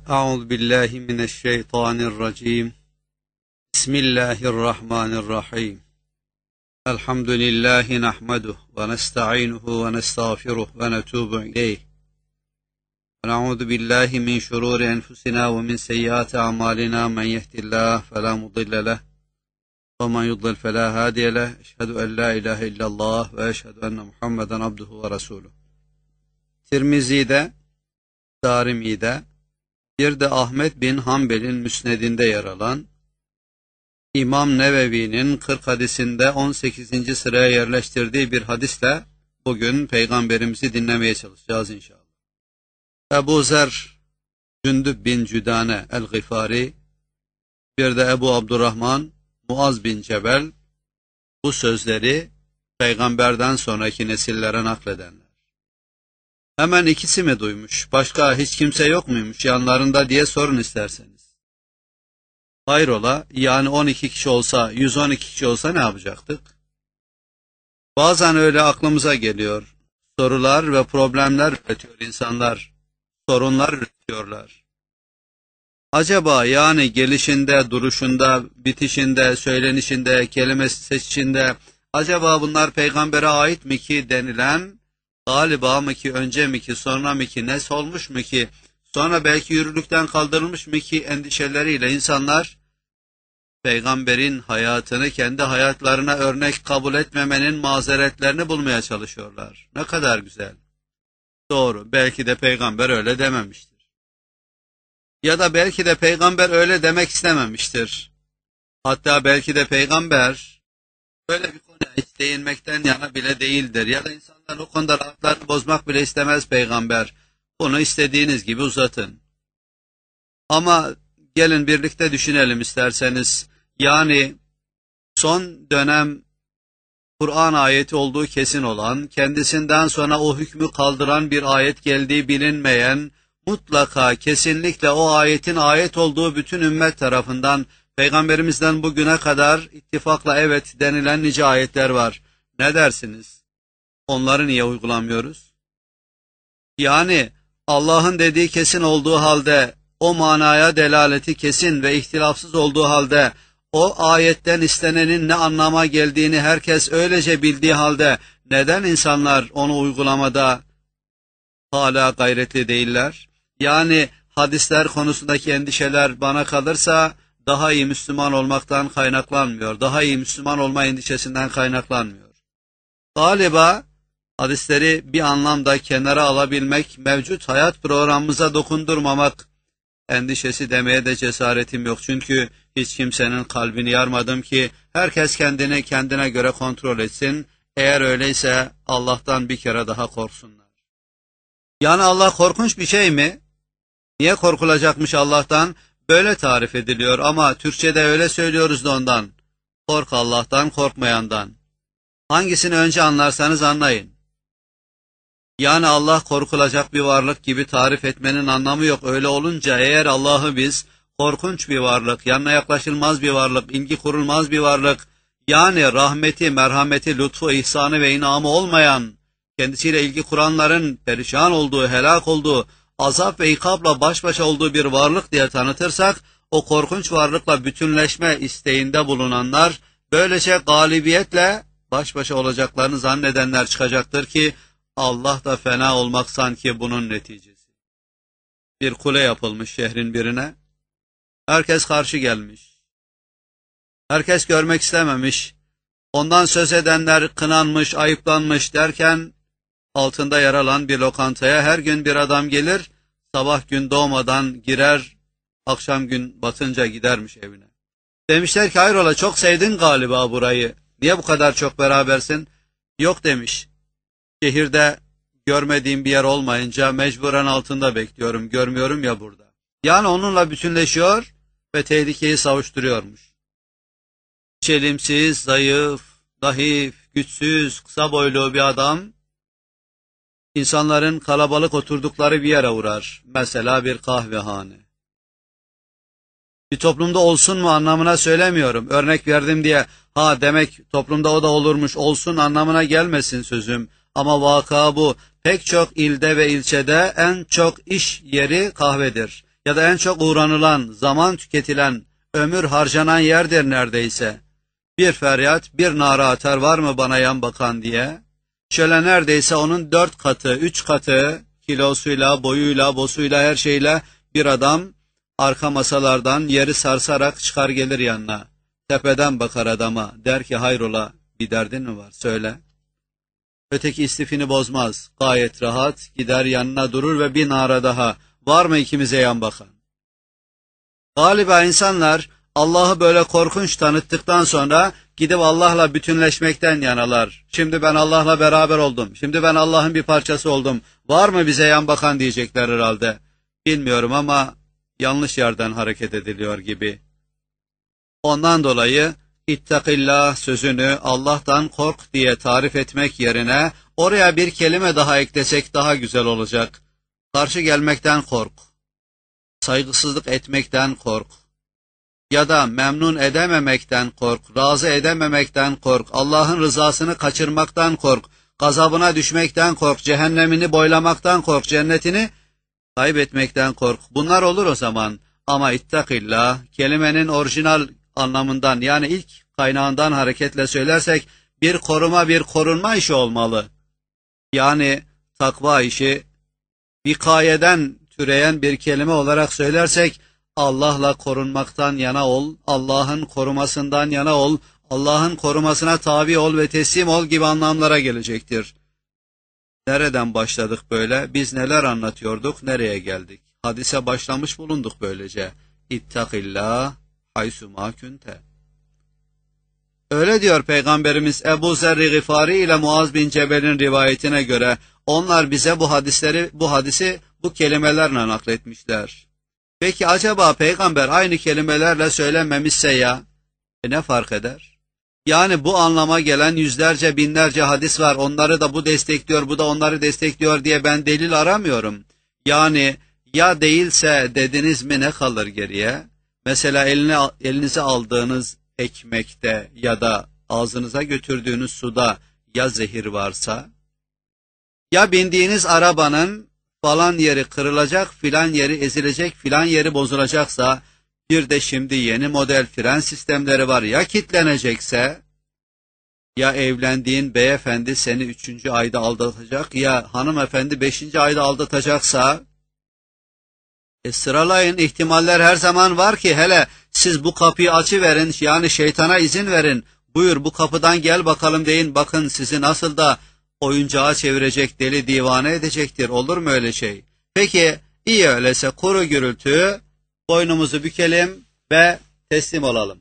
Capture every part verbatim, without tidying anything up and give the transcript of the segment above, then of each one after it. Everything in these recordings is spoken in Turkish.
Euzu billahi mineşşeytanirracim. Bismillahirrahmanirrahim. Elhamdülillahi nahmeduhu ve nestainuhu ve nestağfiruhu ve netûbü ileyh. Ve na'ûzu billahi min şurûri enfusina ve min seyyiâti a'mâlinâ. Men yehdihillâhu felâ mudille leh ve men yudlil felâ hâdiye leh. Eşhedü en lâ ilâhe illallah ve eşhedü enne Muhammeden abduhu ve resûlüh. Tirmizi'de, Darimi'de, bir de Ahmet bin Hanbel'in müsnedinde yer alan İmam Nevevi'nin kırk hadisinde on sekizinci sıraya yerleştirdiği bir hadisle bugün Peygamberimizi dinlemeye çalışacağız inşallah. Ebu Zer Cündüb bin Cüdane el-Gıfari, bir de Ebu Abdurrahman Muaz bin Cebel bu sözleri Peygamberden sonraki nesillere nakledenler. Hemen ikisi mi duymuş, başka hiç kimse yok muymuş yanlarında diye sorun isterseniz. Hayrola, yani on iki kişi olsa, yüz on iki kişi olsa ne yapacaktık? Bazen öyle aklımıza geliyor. Sorular ve problemler üretiyor insanlar. Sorunlar üretiyorlar. Acaba yani gelişinde, duruşunda, bitişinde, söylenişinde, kelime seçişinde acaba bunlar peygambere ait mi ki denilen, galiba mı ki, önce mi ki, sonra mı ki, nes olmuş mu ki, sonra belki yürürlükten kaldırılmış mı ki endişeleriyle insanlar Peygamberin hayatını kendi hayatlarına örnek kabul etmemenin mazeretlerini bulmaya çalışıyorlar. Ne kadar güzel. Doğru, belki de Peygamber öyle dememiştir. Ya da belki de Peygamber öyle demek istememiştir. Hatta belki de Peygamber böyle bir konuya hiç değinmekten yana bile değildir. Ya da insanlar o konuda rahatlarını bozmak bile istemez Peygamber. Bunu istediğiniz gibi uzatın. Ama gelin birlikte düşünelim isterseniz. Yani son dönem Kur'an ayeti olduğu kesin olan, kendisinden sonra o hükmü kaldıran bir ayet geldiği bilinmeyen, mutlaka kesinlikle o ayetin ayet olduğu bütün ümmet tarafından Peygamberimizden bugüne kadar ittifakla evet denilen nice ayetler var. Ne dersiniz? Onları niye uygulamıyoruz? Yani Allah'ın dediği kesin olduğu halde, o manaya delaleti kesin ve ihtilafsız olduğu halde, o ayetten istenenin ne anlama geldiğini herkes öylece bildiği halde, neden insanlar onu uygulamada hala gayretli değiller? Yani hadisler konusundaki endişeler bana kalırsa, daha iyi Müslüman olmaktan kaynaklanmıyor. Daha iyi Müslüman olma endişesinden kaynaklanmıyor. Galiba hadisleri bir anlamda kenara alabilmek, mevcut hayat programımıza dokundurmamak endişesi demeye de cesaretim yok. Çünkü hiç kimsenin kalbini yarmadım ki herkes kendini kendine göre kontrol etsin. Eğer öyleyse Allah'tan bir kere daha korksunlar. Yani Allah korkunç bir şey mi? Niye korkulacakmış Allah'tan? Böyle tarif ediliyor ama Türkçe'de öyle söylüyoruz da ondan. Kork Allah'tan, korkmayandan. Hangisini önce anlarsanız anlayın. Yani Allah korkulacak bir varlık gibi tarif etmenin anlamı yok. Öyle olunca eğer Allah'ı biz korkunç bir varlık, yanına yaklaşılmaz bir varlık, ilgi kurulmaz bir varlık, yani rahmeti, merhameti, lütfu, ihsanı ve inamı olmayan, kendisiyle ilgi kuranların perişan olduğu, helak olduğu, azap ve ikabla baş başa olduğu bir varlık diye tanıtırsak, o korkunç varlıkla bütünleşme isteğinde bulunanlar, böylece galibiyetle baş başa olacaklarını zannedenler çıkacaktır ki, Allah da fena olmak sanki bunun neticesi. Bir kule yapılmış şehrin birine, herkes karşı gelmiş, herkes görmek istememiş, ondan söz edenler kınanmış, ayıplanmış derken, altında yer alan bir lokantaya her gün bir adam gelir, sabah gün doğmadan girer, akşam gün batınca gidermiş evine. Demişler ki hayrola çok sevdin galiba burayı, niye bu kadar çok berabersin? Yok demiş, şehirde görmediğim bir yer olmayınca mecburen altında bekliyorum, görmüyorum ya burada. Yani onunla bütünleşiyor ve tehlikeyi savuşturuyormuş. Çelimsiz, zayıf, zayıf, güçsüz, kısa boylu bir adam, İnsanların kalabalık oturdukları bir yere uğrar. Mesela bir kahvehane. Bir toplumda olsun mu anlamına söylemiyorum. Örnek verdim diye, ha demek toplumda o da olurmuş, olsun anlamına gelmesin sözüm. Ama vaka bu. Pek çok ilde ve ilçede en çok iş yeri kahvedir. ya da en çok uğranılan, zaman tüketilen, ömür harcanan yerdir neredeyse. Bir feryat, bir nara atar, var mı bana yan bakan diye. Şöyle neredeyse onun dört katı, üç katı, kilosuyla, boyuyla, bosuyla, her şeyle bir adam arka masalardan yeri sarsarak çıkar gelir yanına. Tepeden bakar adama, der ki hayrola, bir derdin mi var, söyle. Öteki istifini bozmaz, gayet rahat gider yanına durur ve bir nara daha, var mı ikimize yan bakan? Galiba insanlar Allah'ı böyle korkunç tanıttıktan sonra gidip Allah'la bütünleşmekten yanalar. Şimdi ben Allah'la beraber oldum, şimdi ben Allah'ın bir parçası oldum, var mı bize yan bakan diyecekler herhalde. Bilmiyorum ama yanlış yerden hareket ediliyor gibi. Ondan dolayı İttakillah sözünü Allah'tan kork diye tarif etmek yerine oraya bir kelime daha eklesek daha güzel olacak. Karşı gelmekten kork, saygısızlık etmekten kork, ya da memnun edememekten kork, razı edememekten kork, Allah'ın rızasını kaçırmaktan kork, gazabına düşmekten kork, cehennemini boylamaktan kork, cennetini kaybetmekten kork. Bunlar olur o zaman. Ama ittakillah kelimenin orijinal anlamından, yani ilk kaynağından hareketle söylersek bir koruma, bir korunma işi olmalı. Yani takva işi vikayeden türeyen bir kelime olarak söylersek Allah'la korunmaktan yana ol, Allah'ın korumasından yana ol, Allah'ın korumasına tabi ol ve teslim ol gibi anlamlara gelecektir. Nereden başladık böyle? Biz neler anlatıyorduk, nereye geldik? Hadise başlamış bulunduk böylece. İttakillah haysuma kunte. Öyle diyor Peygamberimiz Ebu Zer-i Gıfari ile Muaz bin Cebel'in rivayetine göre, onlar bize bu hadisleri, bu hadisi bu kelimelerle nakletmişler. Peki acaba Peygamber aynı kelimelerle söylememişse ya, e ne fark eder? Yani bu anlama gelen yüzlerce binlerce hadis var, onları da bu destekliyor, bu da onları destekliyor diye ben delil aramıyorum. Yani ya değilse dediniz mi ne kalır geriye? Mesela eline, elinize aldığınız ekmekte ya da ağzınıza götürdüğünüz suda ya zehir varsa, ya bindiğiniz arabanın falan yeri kırılacak, filan yeri ezilecek, filan yeri bozulacaksa, bir de şimdi yeni model fren sistemleri var, ya kitlenecekse, ya evlendiğin beyefendi seni üçüncü ayda aldatacak, ya hanımefendi beşinci ayda aldatacaksa, e sıralayın, ihtimaller her zaman var ki, hele siz bu kapıyı açıverin, yani şeytana izin verin, buyur bu kapıdan gel bakalım deyin, bakın sizi nasıl da oyuncağa çevirecek, deli divane edecektir, olur mu öyle şey? Peki iyi öyleyse kuru gürültü, boynumuzu bükelim ve teslim olalım.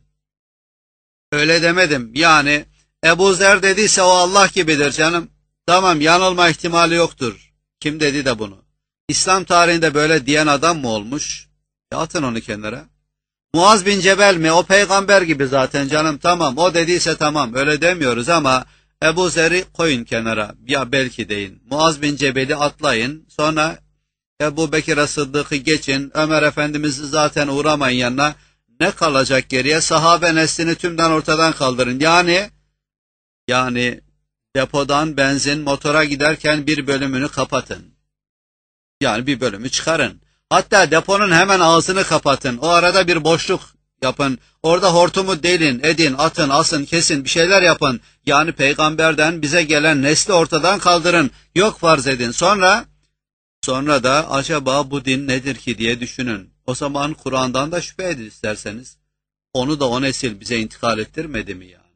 Öyle demedim, yani Ebu Zer dediyse o Allah gibidir canım, tamam, yanılma ihtimali yoktur. Kim dedi de bunu? İslam tarihinde böyle diyen adam mı olmuş? Ya atın onu kenara. Muaz bin Cebel mi? O peygamber gibi zaten canım, tamam, o dediyse tamam, öyle demiyoruz ama Ebu Zer'i koyun kenara, ya belki deyin. Muaz bin Cebel'i atlayın, sonra Ebu Bekir'e Sıddık'ı geçin, Ömer Efendimiz'i zaten uğramayın yanına, ne kalacak geriye? Sahabe neslini tümden ortadan kaldırın. Yani, yani depodan benzin motora giderken bir bölümünü kapatın. Yani bir bölümü çıkarın. Hatta deponun hemen ağzını kapatın. O arada bir boşluk yapın. Orada hortumu delin, edin, atın, asın, kesin, bir şeyler yapın. Yani peygamberden bize gelen nesli ortadan kaldırın. Yok farz edin. Sonra, sonra da acaba bu din nedir ki diye düşünün. O zaman Kur'an'dan da şüphe edin isterseniz. Onu da o nesil bize intikal ettirmedi mi yani?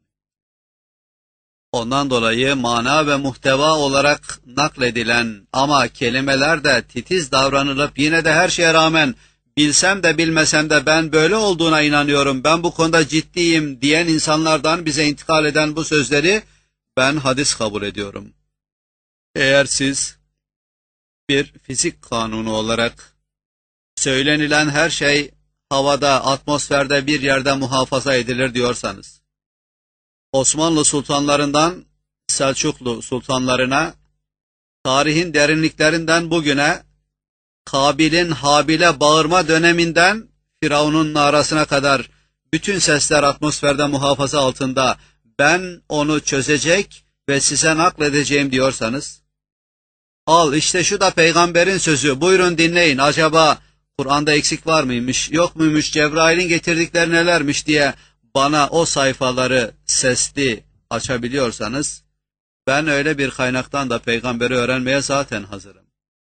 Ondan dolayı mana ve muhteva olarak nakledilen ama kelimeler de titiz davranılıp yine de her şeye rağmen bilsem de bilmesem de ben böyle olduğuna inanıyorum, ben bu konuda ciddiyim diyen insanlardan bize intikal eden bu sözleri ben hadis kabul ediyorum. Eğer siz bir fizik kanunu olarak söylenilen her şey havada, atmosferde bir yerde muhafaza edilir diyorsanız, Osmanlı sultanlarından Selçuklu sultanlarına, tarihin derinliklerinden bugüne, Kabil'in Habil'e bağırma döneminden Firavun'un narasına kadar bütün sesler atmosferde muhafaza altında, ben onu çözecek ve size nakledeceğim diyorsanız, al işte şu da peygamberin sözü, buyurun dinleyin, acaba Kur'an'da eksik var mıymış, yok muymuş, Cebrail'in getirdikleri nelermiş diye bana o sayfaları sesli açabiliyorsanız, ben öyle bir kaynaktan da peygamberi öğrenmeye zaten hazırım.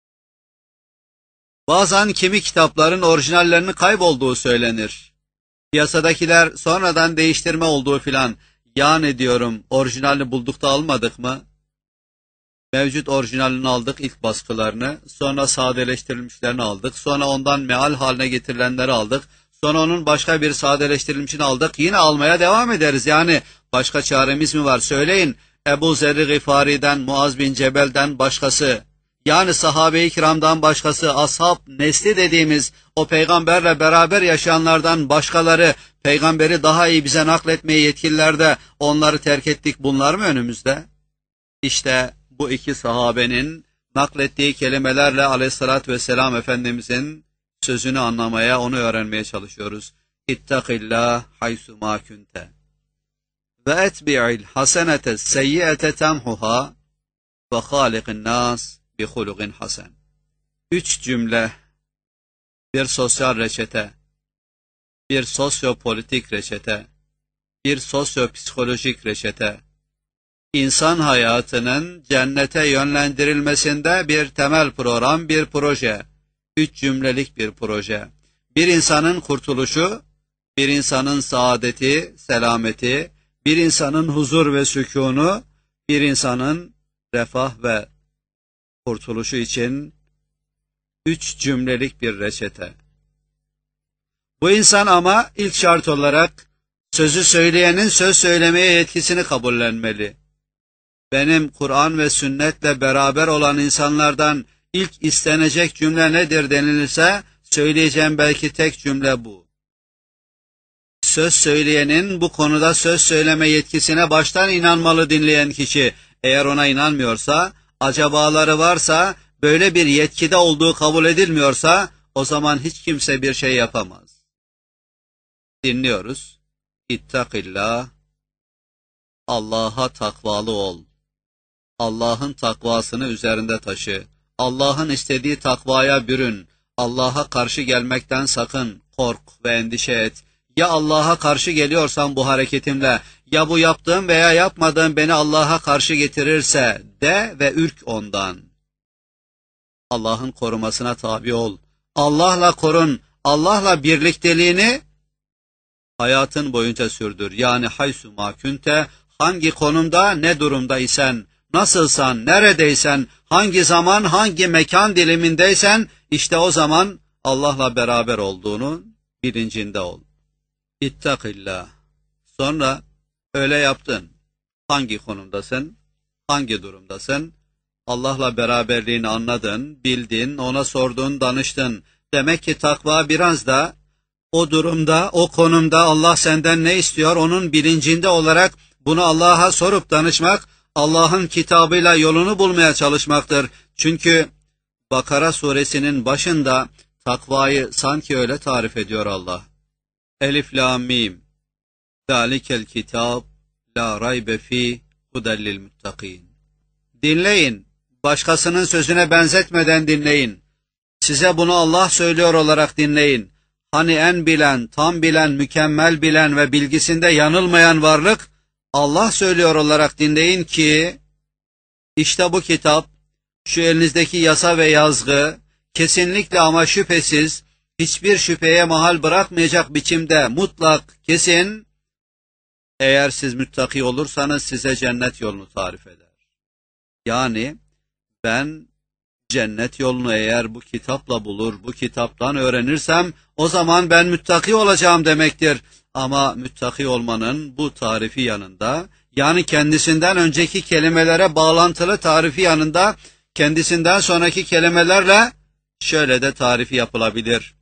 Bazen kimi kitapların orijinallerinin kaybolduğu söylenir. Piyasadakiler sonradan değiştirme olduğu filan. Yani diyorum, orijinalini bulduk da almadık mı? Mevcut orijinalini aldık, ilk baskılarını, sonra sadeleştirilmişlerini aldık, sonra ondan meal haline getirilenleri aldık, sonra onun başka bir sadeleştirilmişini aldık, yine almaya devam ederiz. Yani başka çaremiz mi var? Söyleyin, Ebu Zer-i Gıfari'den, Muaz bin Cebel'den başkası, yani sahabe-i kiramdan başkası, ashab nesli dediğimiz o peygamberle beraber yaşayanlardan başkaları, peygamberi daha iyi bize nakletmeye yetkililer de onları terk ettik, bunlar mı önümüzde? İşte bu iki sahabenin naklettiği kelimelerle aleyhissalatü vesselam Efendimizin sözünü anlamaya, onu öğrenmeye çalışıyoruz. İttakillah haysu ma kunte ve etbi'il hasenete seyyi'ete temhuha ve halikin nas bi hulugin hasen. Üç cümle, bir sosyal reçete, bir sosyopolitik reçete, bir sosyopsikolojik reçete, İnsan hayatının cennete yönlendirilmesinde bir temel program, bir proje, üç cümlelik bir proje. Bir insanın kurtuluşu, bir insanın saadeti, selameti, bir insanın huzur ve sükûnu, bir insanın refah ve kurtuluşu için üç cümlelik bir reçete. Bu insan ama ilk şart olarak sözü söyleyenin söz söylemeye yetkisini kabullenmeli. Benim Kur'an ve sünnetle beraber olan insanlardan ilk istenecek cümle nedir denilirse, söyleyeceğim belki tek cümle bu. Söz söyleyenin bu konuda söz söyleme yetkisine baştan inanmalı dinleyen kişi. Eğer ona inanmıyorsa, acabaları varsa, böyle bir yetkide olduğu kabul edilmiyorsa, o zaman hiç kimse bir şey yapamaz. Dinliyoruz. İttakillah, Allah'a takvalı ol. Allah'ın takvasını üzerinde taşı. Allah'ın istediği takvaya bürün. Allah'a karşı gelmekten sakın, kork ve endişe et. Ya Allah'a karşı geliyorsam bu hareketimle, ya bu yaptığım veya yapmadığım beni Allah'a karşı getirirse de ve ürk ondan. Allah'ın korumasına tabi ol. Allah'la korun. Allah'la birlikteliğini hayatın boyunca sürdür. Yani haysu ma kunte, hangi konumda, ne durumda isen, nasılsan, neredeysen, hangi zaman, hangi mekan dilimindeysen, işte o zaman Allah'la beraber olduğunun bilincinde ol. İttakillah. Sonra öyle yaptın. Hangi konumdasın, hangi durumdasın? Allah'la beraberliğini anladın, bildin, ona sordun, danıştın. Demek ki takva biraz da o durumda, o konumda Allah senden ne istiyor, onun bilincinde olarak bunu Allah'a sorup danışmak, Allah'ın kitabıyla yolunu bulmaya çalışmaktır. Çünkü Bakara suresinin başında takvayı sanki öyle tarif ediyor Allah. Elif lam mim. Zalikel kitab la raybe fi hudellil muttakin. Dinleyin. Başkasının sözüne benzetmeden dinleyin. Size bunu Allah söylüyor olarak dinleyin. Hani en bilen, tam bilen, mükemmel bilen ve bilgisinde yanılmayan varlık Allah söylüyor olarak dinleyin ki işte bu kitap, şu elinizdeki yasa ve yazgı kesinlikle ama şüphesiz hiçbir şüpheye mahal bırakmayacak biçimde mutlak, kesin, eğer siz müttaki olursanız size cennet yolunu tarif eder. Yani ben cennet yolunu eğer bu kitapla bulur, bu kitaptan öğrenirsem o zaman ben müttaki olacağım demektir. Ama müttaki olmanın bu tarifi yanında, yani kendisinden önceki kelimelere bağlantılı tarifi yanında, kendisinden sonraki kelimelerle şöyle de tarifi yapılabilir.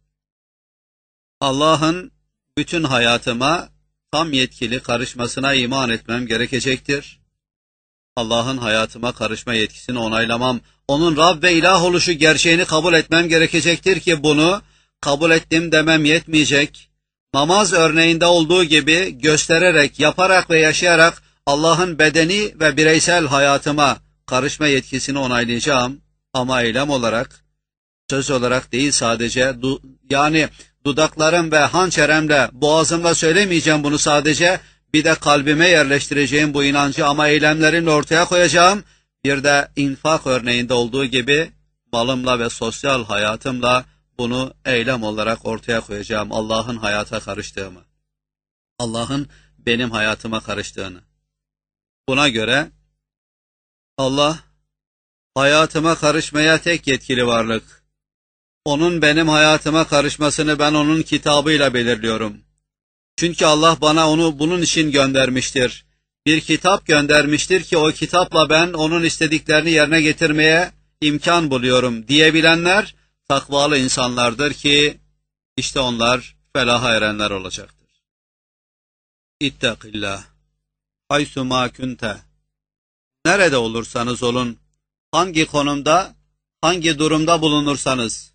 Allah'ın bütün hayatıma tam yetkili karışmasına iman etmem gerekecektir. Allah'ın hayatıma karışma yetkisini onaylamam, onun Rab ve ilah oluşu gerçeğini kabul etmem gerekecektir ki bunu kabul ettim demem yetmeyecek. Namaz örneğinde olduğu gibi göstererek, yaparak ve yaşayarak Allah'ın bedeni ve bireysel hayatıma karışma yetkisini onaylayacağım. Ama eylem olarak söz olarak değil sadece, du yani dudaklarım ve hançeremle, boğazımla söylemeyeceğim bunu sadece, bir de kalbime yerleştireceğim bu inancı ama eylemlerimle ortaya koyacağım. Bir de infak örneğinde olduğu gibi malımla ve sosyal hayatımla bunu eylem olarak ortaya koyacağım. Allah'ın hayata karıştığımı, Allah'ın benim hayatıma karıştığını. Buna göre Allah hayatıma karışmaya tek yetkili varlık. Onun benim hayatıma karışmasını ben onun kitabıyla belirliyorum. Çünkü Allah bana onu bunun için göndermiştir. Bir kitap göndermiştir ki o kitapla ben onun istediklerini yerine getirmeye imkan buluyorum diyebilenler takvalı insanlardır ki işte onlar felaha erenler olacaktır. İttakillah haysu ma kunte. Nerede olursanız olun, hangi konumda, hangi durumda bulunursanız,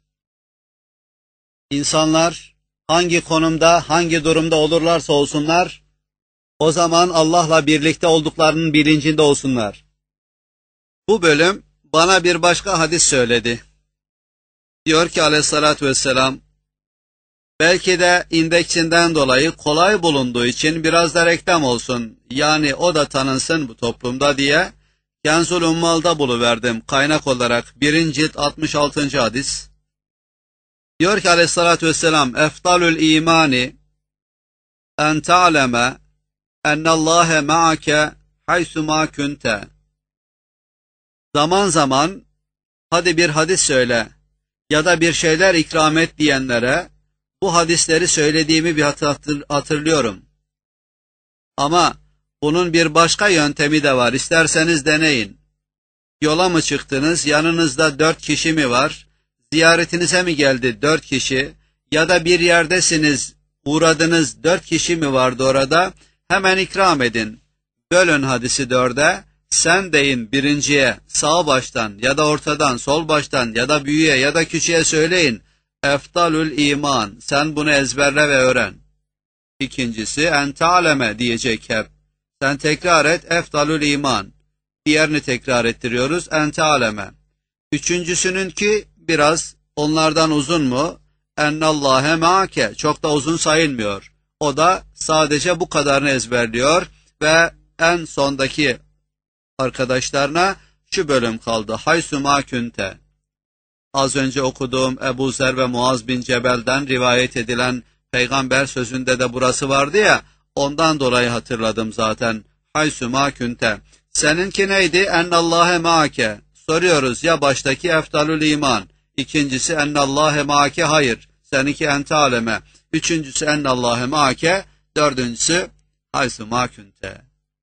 insanlar hangi konumda, hangi durumda olurlarsa olsunlar, o zaman Allah'la birlikte olduklarının bilincinde olsunlar. Bu bölüm bana bir başka hadis söyledi. Diyor ki aleyhissalatü vesselam, belki de indeksinden dolayı kolay bulunduğu için biraz da reklam olsun, yani o da tanınsın bu toplumda diye Kenzul Ummal'da buluverdim kaynak olarak birinci cilt altmış altıncı hadis. Diyor ki aleyhissalatü vesselam, eftalül imani en ta'leme ennallâhe ma'ake haysu ma kunte. Zaman zaman hadi bir hadis söyle ya da bir şeyler ikram et diyenlere bu hadisleri söylediğimi bir hatır, hatırlıyorum. Ama bunun bir başka yöntemi de var. İsterseniz deneyin. Yola mı çıktınız? Yanınızda dört kişi mi var? Ziyaretinize mi geldi dört kişi? Ya da bir yerdesiniz, uğradınız, dört kişi mi vardı orada? Hemen ikram edin. Bölün hadisi dörde. Sen deyin birinciye sağ baştan ya da ortadan, sol baştan ya da büyüğe ya da küçüğe söyleyin. Eftalül iman. Sen bunu ezberle ve öğren. İkincisi en ta'leme diyecek hep. Sen tekrar et eftalül iman. Diğerini tekrar ettiriyoruz en ta'leme. Üçüncüsününki biraz onlardan uzun mu? Ennallâhe ma'ake. Çok da uzun sayılmıyor. O da sadece bu kadarını ezberliyor ve en sondaki arkadaşlarına şu bölüm kaldı. Haysu ma kunte. Az önce okuduğum Ebu Zer ve Muaz bin Cebel'den rivayet edilen peygamber sözünde de burası vardı ya, ondan dolayı hatırladım zaten. Haysu ma kunte. Seninki neydi? Ennallâhe ma'ake. Soruyoruz ya baştaki eftalül iman. İkincisi ennallâhe ma'ake, hayır. Seninki ente aleme. Üçüncüsü ennallâhe ma'ake. Dördüncüsü haysu ma kunte.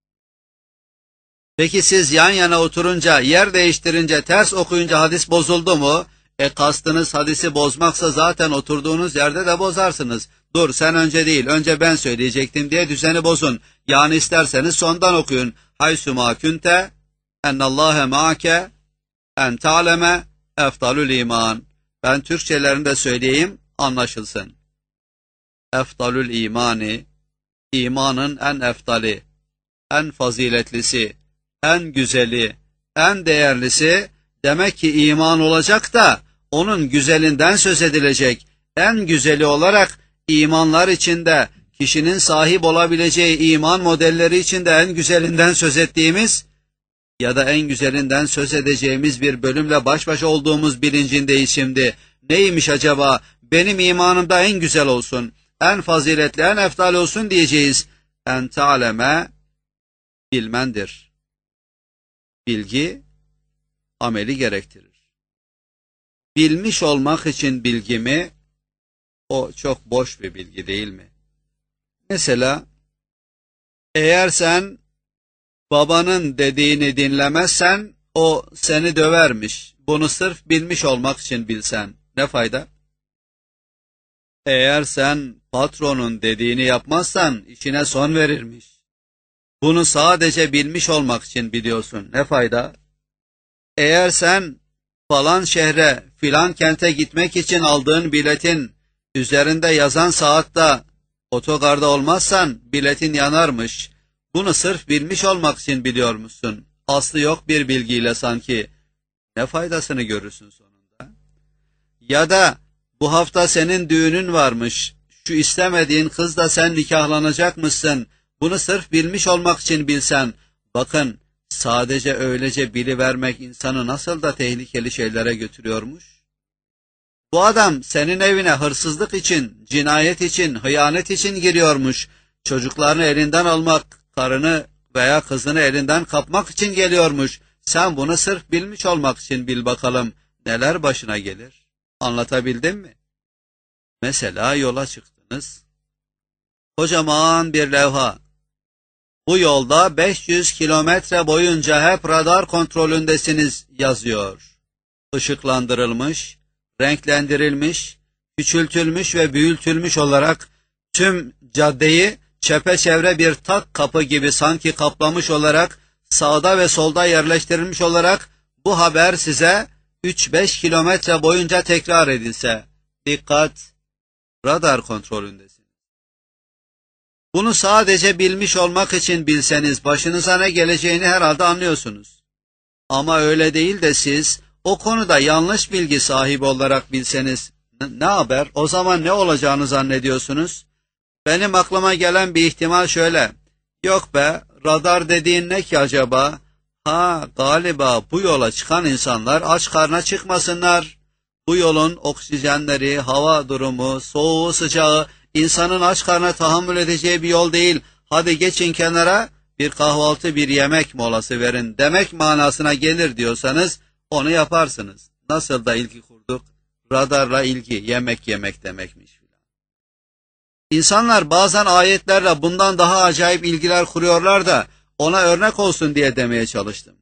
Peki siz yan yana oturunca, yer değiştirince, ters okuyunca hadis bozuldu mu? E kastınız hadisi bozmaksa zaten oturduğunuz yerde de bozarsınız. Dur sen önce değil, önce ben söyleyecektim diye düzeni bozun. Yani isterseniz sondan okuyun. Haysu ma kunte ennallâhe ma'ake en ta'leme eftalül iman. Ben Türkçelerini de söyleyeyim, anlaşılsın. Eftalül imani, imanın en eftali, en faziletlisi, en güzeli, en değerlisi, demek ki iman olacak da onun güzelinden söz edilecek. En güzeli olarak imanlar içinde kişinin sahip olabileceği iman modelleri içinde en güzelinden söz ettiğimiz ya da en güzelinden söz edeceğimiz bir bölümle baş başa olduğumuz bilincindeyiz şimdi. Neymiş acaba? Benim imanımda en güzel olsun, en faziletli, en eftal olsun diyeceğiz. En ta'leme, bilmendir. Bilgi, ameli gerektirir. Bilmiş olmak için bilgi mi? O çok boş bir bilgi değil mi? Mesela, eğer sen babanın dediğini dinlemezsen, o seni dövermiş. Bunu sırf bilmiş olmak için bilsen, ne fayda? Eğer sen patronun dediğini yapmazsan, işine son verirmiş. Bunu sadece bilmiş olmak için biliyorsun, ne fayda? Eğer sen falan şehre, filan kente gitmek için aldığın biletin üzerinde yazan saatte otogarda olmazsan biletin yanarmış. Bunu sırf bilmiş olmak için biliyor musun? Aslı yok bir bilgiyle sanki. Ne faydasını görürsün sonunda? Ya da bu hafta senin düğünün varmış, şu istemediğin kızla sen nikahlanacakmışsın, bunu sırf bilmiş olmak için bilsen, bakın sadece öylece bilivermek insanı nasıl da tehlikeli şeylere götürüyormuş. Bu adam senin evine hırsızlık için, cinayet için, hıyanet için giriyormuş, çocuklarını elinden almak, karını veya kızını elinden kapmak için geliyormuş. Sen bunu sırf bilmiş olmak için bil bakalım neler başına gelir. Anlatabildim mi? Mesela yola çıktınız. Kocaman bir levha. Bu yolda beş yüz kilometre boyunca hep radar kontrolündesiniz yazıyor. Işıklandırılmış, renklendirilmiş, küçültülmüş ve büyütülmüş olarak tüm caddeyi çepeçevre bir tak kapı gibi sanki kaplamış olarak sağda ve solda yerleştirilmiş olarak bu haber size üç beş kilometre boyunca tekrar edilse, dikkat, radar kontrolündesin. Bunu sadece bilmiş olmak için bilseniz başınıza ne geleceğini herhalde anlıyorsunuz. Ama öyle değil de siz o konuda yanlış bilgi sahibi olarak bilseniz ne haber? O zaman ne olacağını zannediyorsunuz? Benim aklıma gelen bir ihtimal şöyle. Yok be, radar dediğin ne ki acaba? Ha, galiba bu yola çıkan insanlar aç karna çıkmasınlar. Bu yolun oksijenleri, hava durumu, soğuğu, sıcağı insanın aç karna tahammül edeceği bir yol değil. Hadi geçin kenara, bir kahvaltı, bir yemek molası verin demek manasına gelir diyorsanız onu yaparsınız. Nasıl da ilgi kurduk? Radarla ilgi, yemek yemek demekmiş. İnsanlar bazen ayetlerle bundan daha acayip ilgiler kuruyorlar da ona örnek olsun diye demeye çalıştım.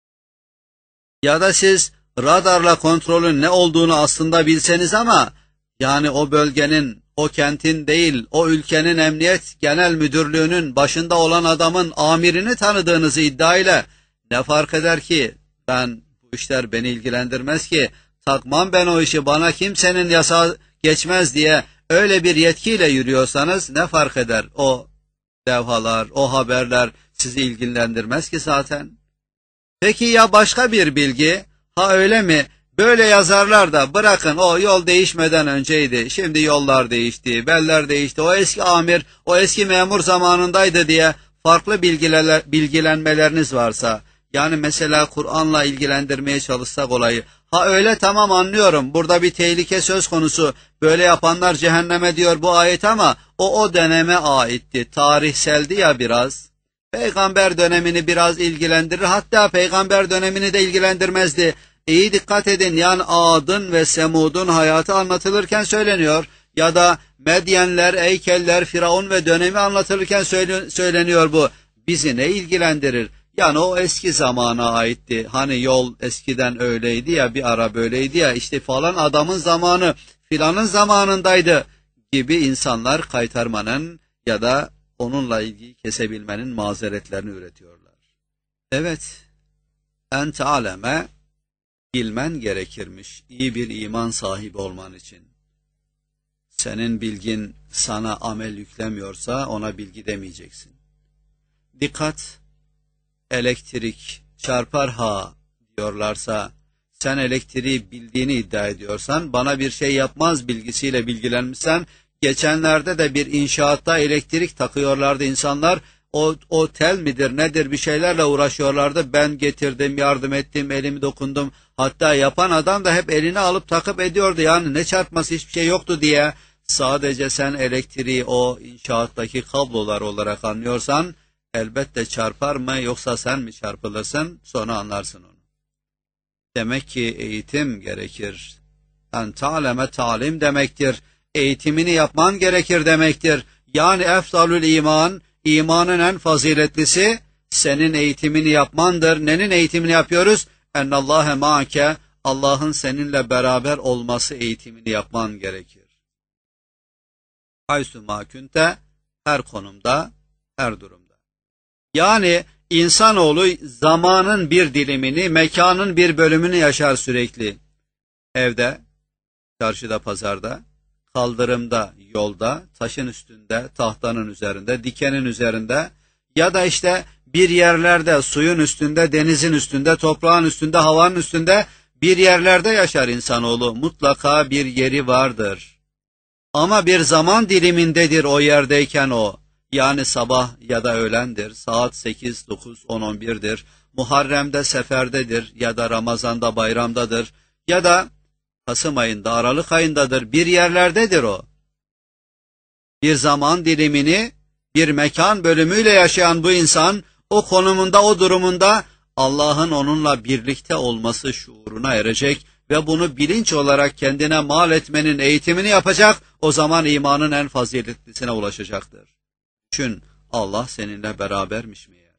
Ya da siz radarla kontrolün ne olduğunu aslında bilseniz ama yani o bölgenin, o kentin değil, o ülkenin emniyet genel müdürlüğünün başında olan adamın amirini tanıdığınızı iddia ile ne fark eder ki ben bu işler beni ilgilendirmez ki takmam ben o işi bana kimsenin yasağı geçmez diye öyle bir yetkiyle yürüyorsanız ne fark eder? O levhalar, o haberler sizi ilgilendirmez ki zaten. Peki ya başka bir bilgi? Ha öyle mi? Böyle yazarlar da bırakın o yol değişmeden önceydi. Şimdi yollar değişti, beller değişti. O eski amir, o eski memur zamanındaydı diye farklı bilgiler, bilgilenmeleriniz varsa. Yani mesela Kur'an'la ilgilendirmeye çalışsak olayı. Ha öyle tamam anlıyorum. Burada bir tehlike söz konusu. Böyle yapanlar cehenneme diyor bu ayet ama o o döneme aitti. Tarihseldi ya biraz. Peygamber dönemini biraz ilgilendirir. Hatta peygamber dönemini de ilgilendirmezdi. İyi dikkat edin yani Ad'ın ve Semud'un hayatı anlatılırken söyleniyor. Ya da Medyenler, Eykeller, Firavun ve dönemi anlatılırken söyleniyor bu. Bizi ne ilgilendirir? Yani o eski zamana aitti. Hani yol eskiden öyleydi ya bir ara böyleydi ya işte falan adamın zamanı filanın zamanındaydı gibi insanlar kaytarmanın ya da onunla ilgiyi kesebilmenin mazeretlerini üretiyorlar. Evet, en te'aleme bilmen gerekirmiş iyi bir iman sahibi olman için. Senin bilgin sana amel yüklemiyorsa ona bilgi demeyeceksin. Dikkat! Elektrik çarpar ha diyorlarsa, sen elektriği bildiğini iddia ediyorsan, bana bir şey yapmaz bilgisiyle bilgilenmişsen, geçenlerde de bir inşaatta elektrik takıyorlardı insanlar, o, o tel midir nedir bir şeylerle uğraşıyorlardı, ben getirdim, yardım ettim, elimi dokundum, hatta yapan adam da hep elini alıp takıp ediyordu, yani ne çarpması hiçbir şey yoktu diye, sadece sen elektriği o inşaattaki kablolar olarak anlıyorsan, elbette çarpar mı yoksa sen mi çarpılırsın sonra anlarsın onu. Demek ki eğitim gerekir. En ta'leme talim demektir. Eğitimini yapman gerekir demektir. Yani efdalül iman, imanın en faziletlisi senin eğitimini yapmandır. Nenin eğitimini yapıyoruz? Ennallâhe ma'ake, Allah'ın seninle beraber olması eğitimini yapman gerekir. Haysu ma kunte, her konumda, her durumda. Yani insanoğlu zamanın bir dilimini, mekanın bir bölümünü yaşar sürekli. Evde, çarşıda, pazarda, kaldırımda, yolda, taşın üstünde, tahtanın üzerinde, dikenin üzerinde ya da işte bir yerlerde, suyun üstünde, denizin üstünde, toprağın üstünde, havanın üstünde Bir yerlerde yaşar insanoğlu, mutlaka bir yeri vardır. Ama bir zaman dilimindedir o yerdeyken o. Yani sabah ya da öğlendir, saat sekiz, dokuz, on, on birdir. Muharrem'de seferdedir ya da Ramazan'da bayramdadır ya da Kasım ayında, Aralık ayındadır. Bir yerlerdedir o. Bir zaman dilimini, bir mekan bölümüyle yaşayan bu insan, o konumunda, o durumunda Allah'ın onunla birlikte olması şuuruna erecek ve bunu bilinç olarak kendine mal etmenin eğitimini yapacak, o zaman imanın en faziletlisine ulaşacaktır. Düşün, Allah seninle berabermiş meğer.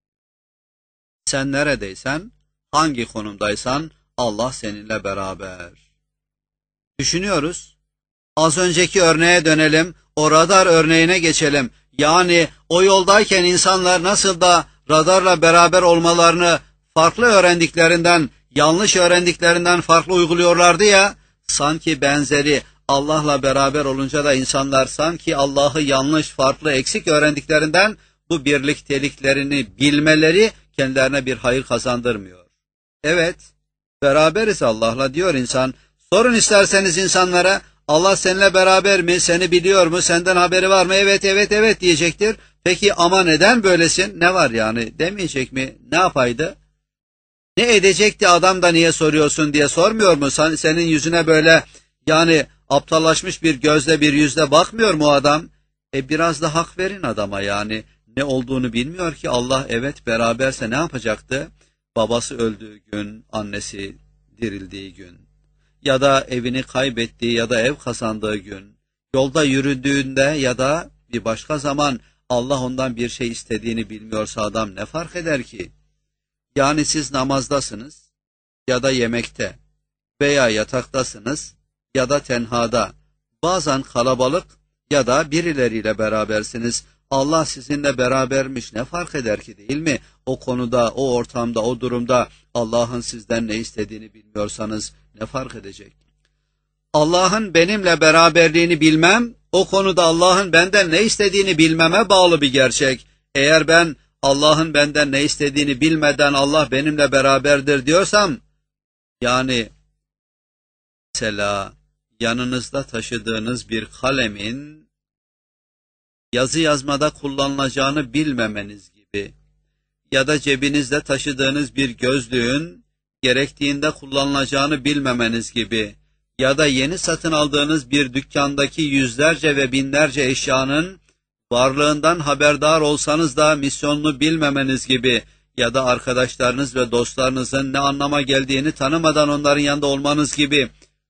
Sen neredeysen, hangi konumdaysan Allah seninle beraber. Düşünüyoruz. Az önceki örneğe dönelim, o radar örneğine geçelim. Yani o yoldayken insanlar nasıl da radarla beraber olmalarını farklı öğrendiklerinden, yanlış öğrendiklerinden farklı uyguluyorlardı ya, sanki benzeri Allah'la beraber olunca da insanlar sanki Allah'ı yanlış, farklı, eksik öğrendiklerinden bu birlikteliklerini bilmeleri kendilerine bir hayır kazandırmıyor. Evet, beraberiz Allah'la diyor insan. Sorun isterseniz insanlara, Allah seninle beraber mi, seni biliyor mu, senden haberi var mı? Evet, evet, evet diyecektir. Peki ama neden böylesin? Ne var yani? Demeyecek mi? Ne yapaydı? Ne edecekti adam da niye soruyorsun diye sormuyor mu? Senin yüzüne böyle yani aptallaşmış bir gözle, bir yüzle bakmıyor mu adam? E biraz da hak verin adama yani. Ne olduğunu bilmiyor ki. Allah evet beraberse ne yapacaktı? Babası öldüğü gün, annesi dirildiği gün ya da evini kaybettiği ya da ev kazandığı gün, yolda yürüdüğünde ya da bir başka zaman Allah ondan bir şey istediğini bilmiyorsa adam ne fark eder ki? Yani siz namazdasınız ya da yemekte veya yataktasınız ya da tenhada, bazen kalabalık ya da birileriyle berabersiniz. Allah sizinle berabermiş, ne fark eder ki, değil mi? O konuda, o ortamda, o durumda Allah'ın sizden ne istediğini bilmiyorsanız ne fark edecek? Allah'ın benimle beraberliğini bilmem, o konuda Allah'ın benden ne istediğini bilmeme bağlı bir gerçek. Eğer ben Allah'ın benden ne istediğini bilmeden Allah benimle beraberdir diyorsam, yani mesela yanınızda taşıdığınız bir kalemin yazı yazmada kullanılacağını bilmemeniz gibi ya da cebinizde taşıdığınız bir gözlüğün gerektiğinde kullanılacağını bilmemeniz gibi ya da yeni satın aldığınız bir dükkandaki yüzlerce ve binlerce eşyanın varlığından haberdar olsanız da misyonunu bilmemeniz gibi ya da arkadaşlarınız ve dostlarınızın ne anlama geldiğini tanımadan onların yanında olmanız gibi,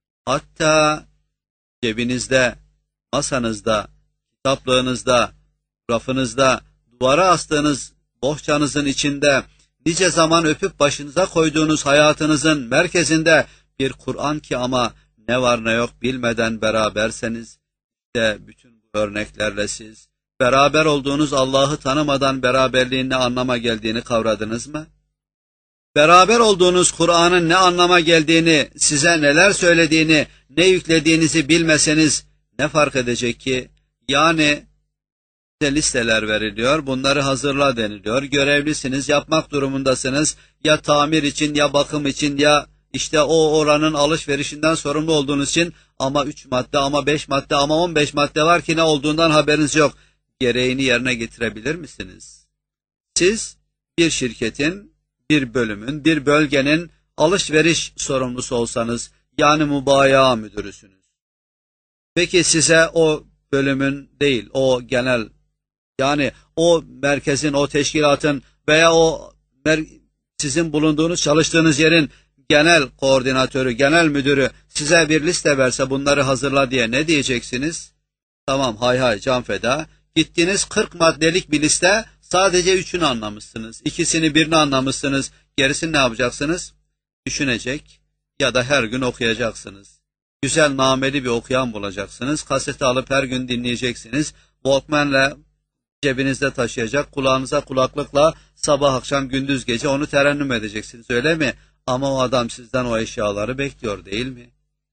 hatta cebinizde, masanızda, kitaplığınızda, rafınızda, duvara astığınız bohçanızın içinde, nice zaman öpüp başınıza koyduğunuz hayatınızın merkezinde bir Kur'an ki ama ne var ne yok bilmeden beraberseniz, işte bütün bu örneklerle siz beraber olduğunuz Allah'ı tanımadan beraberliğin ne anlama geldiğini kavradınız mı? Beraber olduğunuz Kur'an'ın ne anlama geldiğini, size neler söylediğini, ne yüklediğinizi bilmeseniz ne fark edecek ki? Yani size listeler veriliyor, bunları hazırla deniliyor, görevlisiniz, yapmak durumundasınız, ya tamir için, ya bakım için, ya işte o oranın alışverişinden sorumlu olduğunuz için, ama üç madde, ama beş madde, ama on beş madde var ki ne olduğundan haberiniz yok. Gereğini yerine getirebilir misiniz? Siz bir şirketin, bir bölümün, bir bölgenin alışveriş sorumlusu olsanız, yani mübayaa müdürüsünüz. Peki size o bölümün değil, o genel, yani o merkezin, o teşkilatın veya o sizin bulunduğunuz, çalıştığınız yerin genel koordinatörü, genel müdürü size bir liste verse bunları hazırla diye ne diyeceksiniz? Tamam, hay hay, can feda. Gittiniz kırk maddelik bir liste, sadece üçünü anlamışsınız. İkisini, birini anlamışsınız. Gerisini ne yapacaksınız? Düşünecek ya da her gün okuyacaksınız. Güzel nameli bir okuyan bulacaksınız. Kaseti alıp her gün dinleyeceksiniz. Walkman'le cebinizde taşıyacak, kulağınıza kulaklıkla sabah akşam gündüz gece onu terennüm edeceksiniz, öyle mi? Ama o adam sizden o eşyaları bekliyor, değil mi?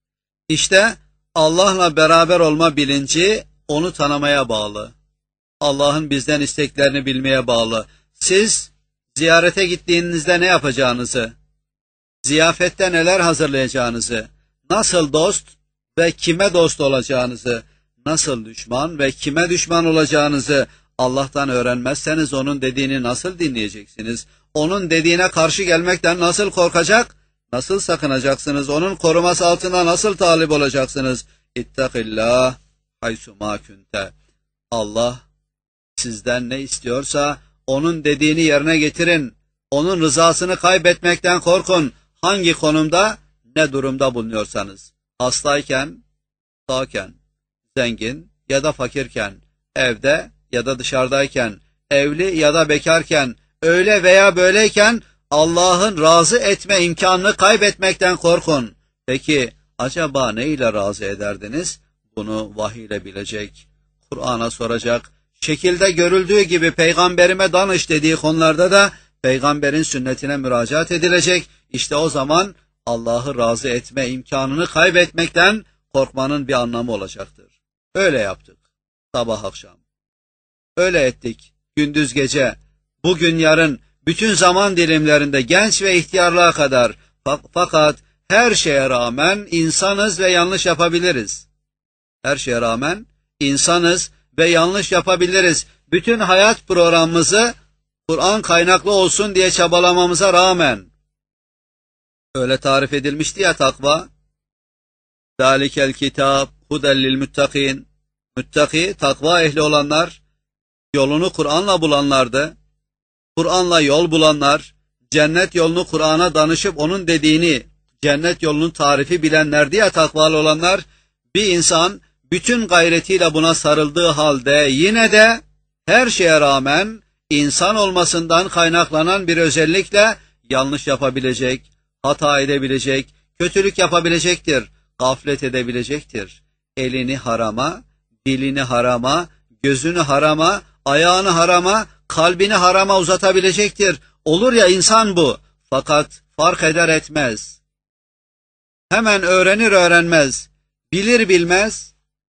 İşte Allah'la beraber olma bilinci onu tanımaya bağlı. Allah'ın bizden isteklerini bilmeye bağlı. Siz ziyarete gittiğinizde ne yapacağınızı, ziyafette neler hazırlayacağınızı, nasıl dost ve kime dost olacağınızı, nasıl düşman ve kime düşman olacağınızı Allah'tan öğrenmezseniz onun dediğini nasıl dinleyeceksiniz? Onun dediğine karşı gelmekten nasıl korkacak, nasıl sakınacaksınız? Onun koruması altında nasıl talip olacaksınız? İttakillah haysu ma kunte. Allah sizden ne istiyorsa onun dediğini yerine getirin. Onun rızasını kaybetmekten korkun. Hangi konumda, ne durumda bulunuyorsanız. Hastayken, sağken, zengin ya da fakirken, evde ya da dışarıdayken, evli ya da bekarken, öyle veya böyleyken Allah'ın razı etme imkanını kaybetmekten korkun. Peki acaba ne ile razı ederdiniz? Bunu vahiy ile bilecek, Kur'an'a soracak, şekilde görüldüğü gibi peygamberime danış dediği konularda da peygamberin sünnetine müracaat edilecek. İşte o zaman Allah'ı razı etme imkanını kaybetmekten korkmanın bir anlamı olacaktır. Öyle yaptık sabah akşam. Öyle ettik gündüz gece, bugün yarın, bütün zaman dilimlerinde genç ve ihtiyarlığa kadar. Fakat her şeye rağmen insanız ve yanlış yapabiliriz. Her şeye rağmen insanız ve yanlış yapabiliriz. Bütün hayat programımızı Kur'an kaynaklı olsun diye çabalamamıza rağmen. Öyle tarif edilmişti ya takva. Zalikel kitap hudellil muttakin. Müttaki, takva ehli olanlar, yolunu Kur'an'la bulanlardı. Kur'an'la yol bulanlar, cennet yolunu Kur'an'a danışıp onun dediğini, cennet yolunun tarifi bilenlerdi ya takvalı olanlar. Bir insan bütün gayretiyle buna sarıldığı halde yine de her şeye rağmen insan olmasından kaynaklanan bir özellikle yanlış yapabilecek, hata edebilecek, kötülük yapabilecektir, gaflet edebilecektir. Elini harama, dilini harama, gözünü harama, ayağını harama, kalbini harama uzatabilecektir. Olur ya insan bu. Fakat fark eder etmez. Hemen öğrenir öğrenmez, bilir bilmez,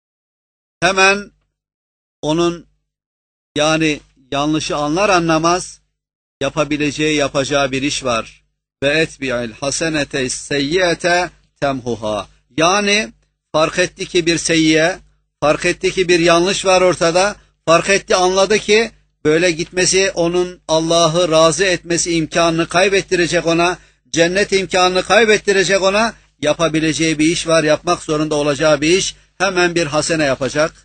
hemen onun yani yanlışı anlar anlamaz, yapabileceği yapacağı bir iş var. Ve etbi'il hasenete seyyiyete temhuha. Yani fark etti ki bir seyyiye, fark etti ki bir yanlış var ortada, fark etti, anladı ki böyle gitmesi onun Allah'ı razı etmesi imkanını kaybettirecek ona, cennet imkanını kaybettirecek ona, yapabileceği bir iş var, yapmak zorunda olacağı bir iş, hemen bir hasene yapacak.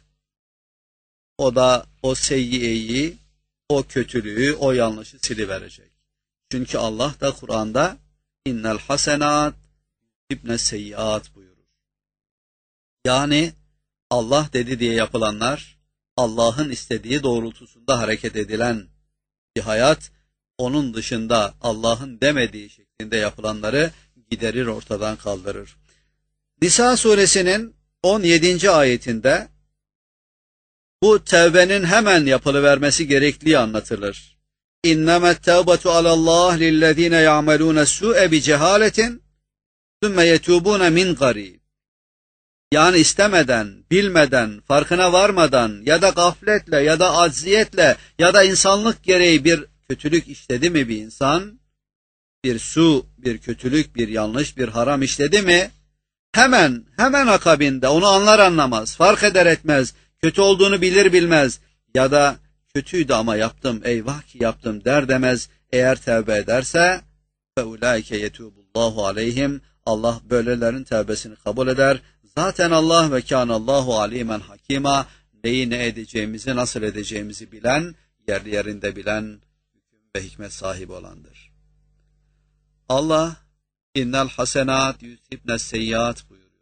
O da o seyyiyeyi, o kötülüğü, o yanlışı siliverecek. Çünkü Allah da Kur'an'da innel hasenat ibne seyyiat buyurur. Yani Allah dedi diye yapılanlar, Allah'ın istediği doğrultusunda hareket edilen bir hayat, onun dışında Allah'ın demediği şeklinde yapılanları giderir, ortadan kaldırır. Nisa suresinin on yedinci ayetinde bu tevbenin hemen yapılıvermesi gerektiği anlatılır. İnnemet tevbetu alallah lillezine ya'melune su'e bi cehaletin sümme yetubune min garib. Yani istemeden, bilmeden, farkına varmadan ya da gafletle ya da acziyetle ya da insanlık gereği bir kötülük işledi mi bir insan, bir su, bir kötülük, bir yanlış, bir haram işledi mi, hemen, hemen akabinde onu anlar anlamaz, fark eder etmez, kötü olduğunu bilir bilmez ya da kötüydü ama yaptım, eyvah ki yaptım der demez, eğer tevbe ederse فَاُولَٰئِكَ يَتُوبُ اللّٰهُ عَلَيْهِمْ. Allah böylelerin tevbesini kabul eder. Zaten Allah ve kânallâhu alîmen hakîmâ. Neyi ne edeceğimizi, nasıl edeceğimizi bilen, yerli yerinde bilen, hüküm ve hikmet sahibi olandır. Allah innel hasenat yusibne seyyiat buyuruyor.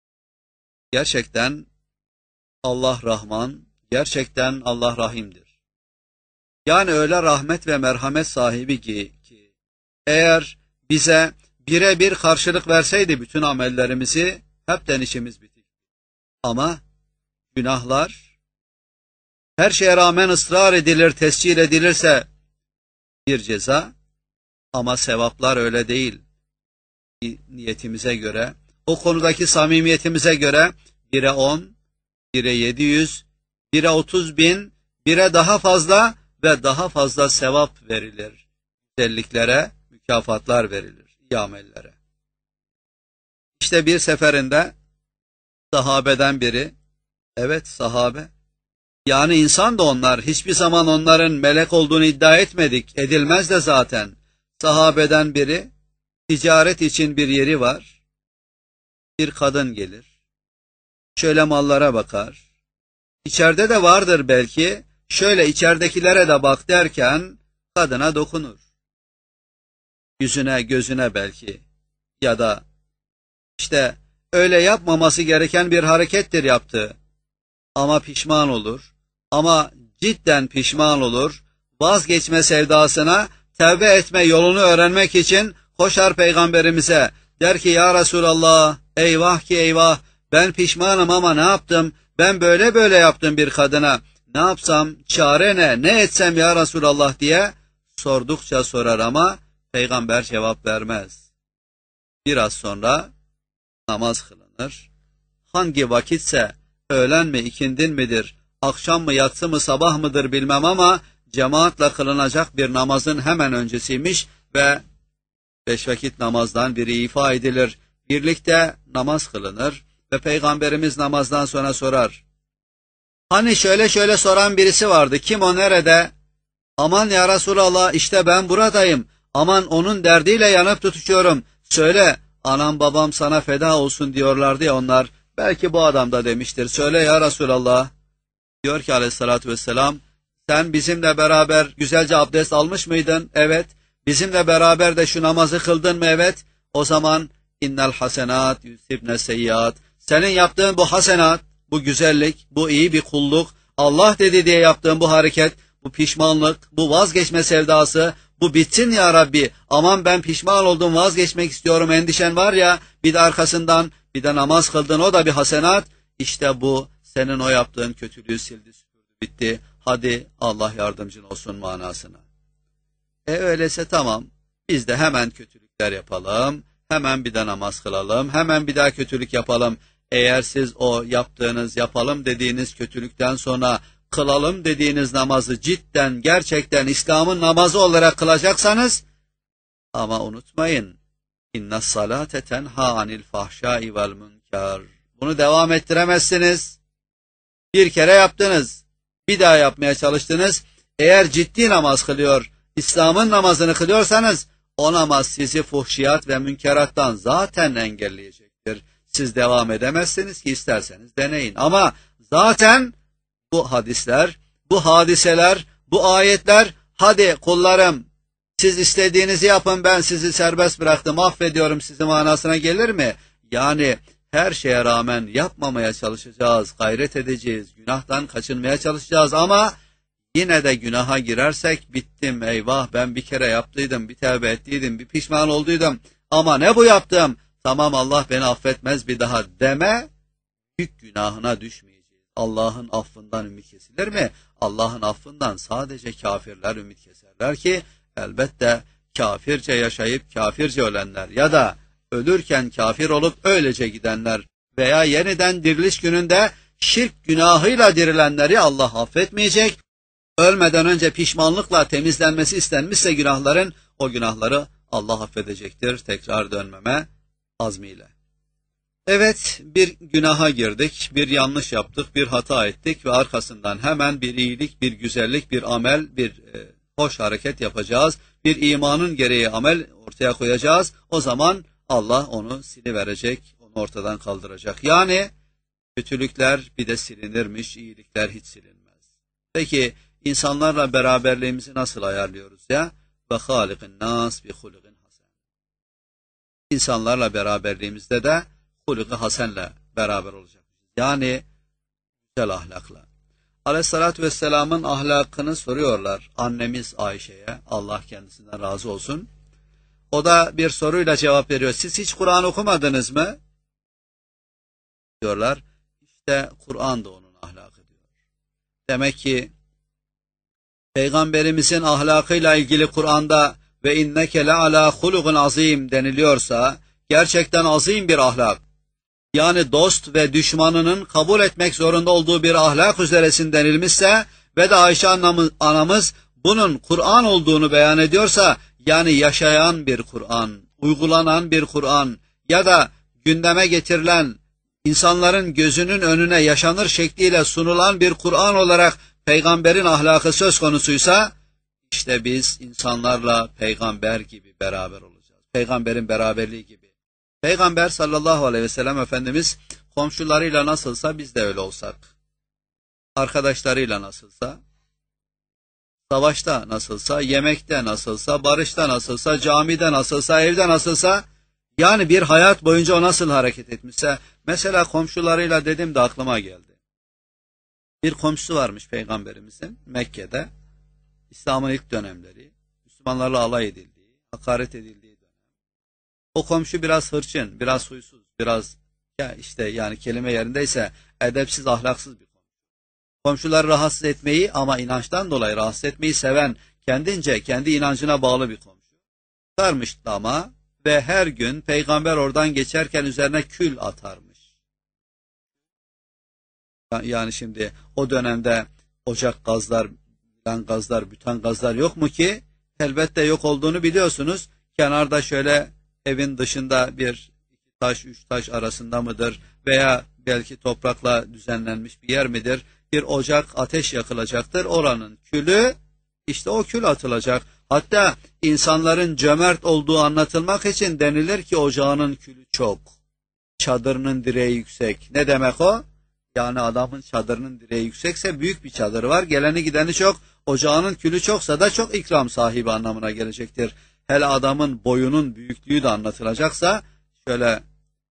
Gerçekten Allah Rahman, gerçekten Allah Rahim'dir. Yani öyle rahmet ve merhamet sahibi ki, ki eğer bize birebir karşılık verseydi bütün amellerimizi, hepten işimiz bitik. Ama günahlar her şeye rağmen ısrar edilir, tescil edilirse bir ceza, ama sevaplar öyle değil. Niyetimize göre, o konudaki samimiyetimize göre bire on, bire yedi yüz, bire otuz bin, bire daha fazla ve daha fazla sevap verilir. Güzelliklere mükafatlar verilir. iyi amellere. İşte bir seferinde sahabeden biri, evet sahabe, yani insan da onlar, hiçbir zaman onların melek olduğunu iddia etmedik, edilmez de zaten. Sahabeden biri, ticaret için bir yeri var, bir kadın gelir, şöyle mallara bakar, içeride de vardır belki, şöyle içeridekilere de bak derken, kadına dokunur. Yüzüne, gözüne belki, ya da işte öyle yapmaması gereken bir harekettir yaptığı. Ama pişman olur, ama cidden pişman olur, vazgeçme sevdasına, tevbe etme yolunu öğrenmek için koşar Peygamberimize, der ki ya Resulallah, eyvah ki eyvah, ben pişmanım ama ne yaptım, ben böyle böyle yaptım bir kadına, ne yapsam, çare ne, ne etsem ya Resulallah diye sordukça sorar ama Peygamber cevap vermez. Biraz sonra namaz kılınır, hangi vakitse, öğlen mi, ikindin midir, akşam mı, yatsı mı, sabah mıdır bilmem ama cemaatle kılınacak bir namazın hemen öncesiymiş ve beş vakit namazdan biri ifa edilir. Birlikte namaz kılınır ve Peygamberimiz namazdan sonra sorar. Hani şöyle şöyle soran birisi vardı, kim o, nerede? Aman ya Resulallah, işte ben buradayım, aman onun derdiyle yanıp tutuşuyorum, söyle, anam babam sana feda olsun diyorlardı ya onlar, belki bu adam da demiştir, söyle ya Resulallah. Diyor ki aleyhissalatü vesselam, sen bizimle beraber güzelce abdest almış mıydın? Evet. Bizimle beraber de şu namazı kıldın mı? Evet. O zaman innel hasenat yusibne seyyiat. Senin yaptığın bu hasenat, bu güzellik, bu iyi bir kulluk, Allah dedi diye yaptığın bu hareket, bu pişmanlık, bu vazgeçme sevdası, bu bitsin ya Rabbi, aman ben pişman oldum, vazgeçmek istiyorum, endişen var ya, bir de arkasından bir de namaz kıldın, o da bir hasenat, işte bu senin o yaptığın kötülüğü sildi, süpürdü, bitti, hadi Allah yardımcın olsun manasına. E öyleyse tamam, biz de hemen kötülükler yapalım, hemen bir de namaz kılalım, hemen bir daha kötülük yapalım. Eğer siz o yaptığınız, yapalım dediğiniz kötülükten sonra kılalım dediğiniz namazı cidden, gerçekten İslam'ın namazı olarak kılacaksanız, ama unutmayın, inna salate tenha anil fahşai vel münker. Bunu devam ettiremezsiniz. Bir kere yaptınız, bir daha yapmaya çalıştınız. Eğer ciddi namaz kılıyor, İslam'ın namazını kılıyorsanız, o namaz sizi fuhşiyat ve münkerattan zaten engelleyecektir. Siz devam edemezsiniz ki, isterseniz deneyin. Ama zaten bu hadisler, bu hadiseler, bu ayetler, hadi kullarım, siz istediğinizi yapın, ben sizi serbest bıraktım, affediyorum sizi manasına gelir mi? Yani her şeye rağmen yapmamaya çalışacağız, gayret edeceğiz, günahtan kaçınmaya çalışacağız ama yine de günaha girersek, bittim, eyvah, ben bir kere yaptıydım, bir tevbe ettiydim, bir pişman olduydum ama ne bu yaptım, tamam Allah beni affetmez bir daha deme, büyük günahına düşmeyeceğiz. Allah'ın affından ümit kesilir mi? Allah'ın affından sadece kafirler ümit keserler ki, elbette kafirce yaşayıp kafirce ölenler ya da ölürken kafir olup öylece gidenler veya yeniden diriliş gününde şirk günahıyla dirilenleri Allah affetmeyecek. Ölmeden önce pişmanlıkla temizlenmesi istenmişse günahların, o günahları Allah affedecektir tekrar dönmeme azmiyle. Evet, bir günaha girdik, bir yanlış yaptık, bir hata ettik ve arkasından hemen bir iyilik, bir güzellik, bir amel, bir e, hoş hareket yapacağız. Bir imanın gereği amel ortaya koyacağız. O zaman Allah onu siliverecek, onu ortadan kaldıracak. Yani kötülükler bir de silinirmiş, iyilikler hiç silinmez. Peki insanlarla beraberliğimizi nasıl ayarlıyoruz ya? Ve halikin nas bi hulukin hasen. İnsanlarla beraberliğimizde de huluki hasenle beraber olacak. Yani güzel ahlakla. Aleyhissalatü vesselamın ahlakını soruyorlar annemiz Ayşe'ye, Allah kendisinden razı olsun. O da bir soruyla cevap veriyor. Siz hiç Kur'an okumadınız mı? Diyorlar. İşte Kur'an da onun ahlakı diyor. Demek ki Peygamberimizin ahlakıyla ilgili Kur'an'da ve inneke le ala hulugun azim deniliyorsa, gerçekten azim bir ahlak. Yani dost ve düşmanının kabul etmek zorunda olduğu bir ahlak üzeresin denilmişse ve de Ayşe anamız bunun Kur'an olduğunu beyan ediyorsa, yani yaşayan bir Kur'an, uygulanan bir Kur'an ya da gündeme getirilen, insanların gözünün önüne yaşanır şekliyle sunulan bir Kur'an olarak peygamberin ahlakı söz konusuysa, işte biz insanlarla peygamber gibi beraber olacağız. Peygamberin beraberliği gibi. Peygamber sallallahu aleyhi ve sellem Efendimiz komşularıyla nasılsa biz de öyle olsak, arkadaşlarıyla nasılsa, savaşta nasılsa, yemekte nasılsa, barışta nasılsa, camide nasılsa, evde nasılsa, yani bir hayat boyunca o nasıl hareket etmişse, mesela komşularıyla dedim de aklıma geldi. Bir komşusu varmış Peygamberimizin Mekke'de, İslam'ın ilk dönemleri, Müslümanlarla alay edildiği, hakaret edildiği dönem. O komşu biraz hırçın, biraz huysuz, biraz ya işte yani kelime yerindeyse edepsiz, ahlaksız bir komşu. Komşuları rahatsız etmeyi ama inançtan dolayı rahatsız etmeyi seven, kendince kendi inancına bağlı bir komşu. Sarmış dama ve her gün peygamber oradan geçerken üzerine kül atarmış. Yani şimdi o dönemde ocak gazlar, butan gazlar, bütan gazlar yok mu ki? Elbette yok olduğunu biliyorsunuz. Kenarda şöyle evin dışında bir iki taş, üç taş arasında mıdır? Veya belki toprakla düzenlenmiş bir yer midir? Bir ocak, ateş yakılacaktır. Oranın külü, işte o kül atılacak. Hatta insanların cömert olduğu anlatılmak için denilir ki ocağının külü çok. Çadırının direği yüksek. Ne demek o? Yani adamın çadırının direği yüksekse büyük bir çadırı var. Geleni gideni çok. Ocağının külü çoksa da çok ikram sahibi anlamına gelecektir. Hele adamın boyunun büyüklüğü de anlatılacaksa şöyle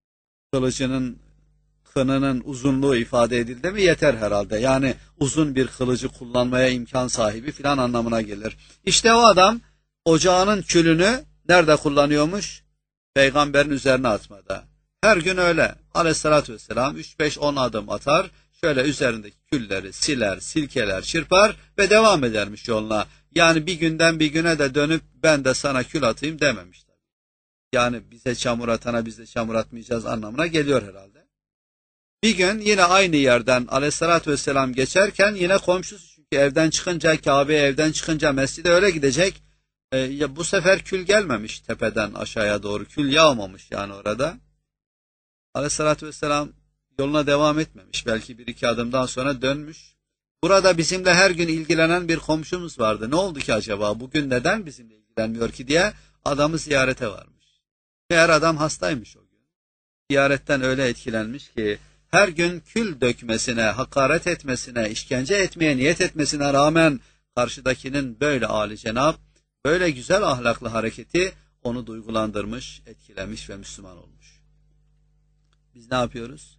kılıcının, kınının uzunluğu ifade edildi mi yeter herhalde. Yani uzun bir kılıcı kullanmaya imkan sahibi filan anlamına gelir. İşte o adam ocağının külünü nerede kullanıyormuş? Peygamberin üzerine atmada. Her gün öyle. Aleyhissalatü vesselam üç beş on adım atar. Şöyle üzerindeki külleri siler, silkeler, çırpar ve devam edermiş yoluna. Yani bir günden bir güne de dönüp ben de sana kül atayım dememişler. Yani bize çamur atana biz de çamur atmayacağız anlamına geliyor herhalde. Bir gün yine aynı yerden Aleyhissalatü vesselam geçerken yine komşusu, çünkü evden çıkınca Kabe'ye, evden çıkınca mescide öyle gidecek. Ee, ya bu sefer kül gelmemiş tepeden aşağıya doğru. Kül yağmamış yani orada. Aleyhissalatü vesselam yoluna devam etmemiş. Belki bir iki adımdan sonra dönmüş. Burada bizimle her gün ilgilenen bir komşumuz vardı. Ne oldu ki acaba? Bugün neden bizimle ilgilenmiyor ki diye adamı ziyarete varmış. Meğer adam hastaymış o gün. Ziyaretten öyle etkilenmiş ki her gün kül dökmesine, hakaret etmesine, işkence etmeye niyet etmesine rağmen karşıdakinin böyle âlicenab, böyle güzel ahlaklı hareketi onu duygulandırmış, etkilemiş ve Müslüman olmuş. Biz ne yapıyoruz?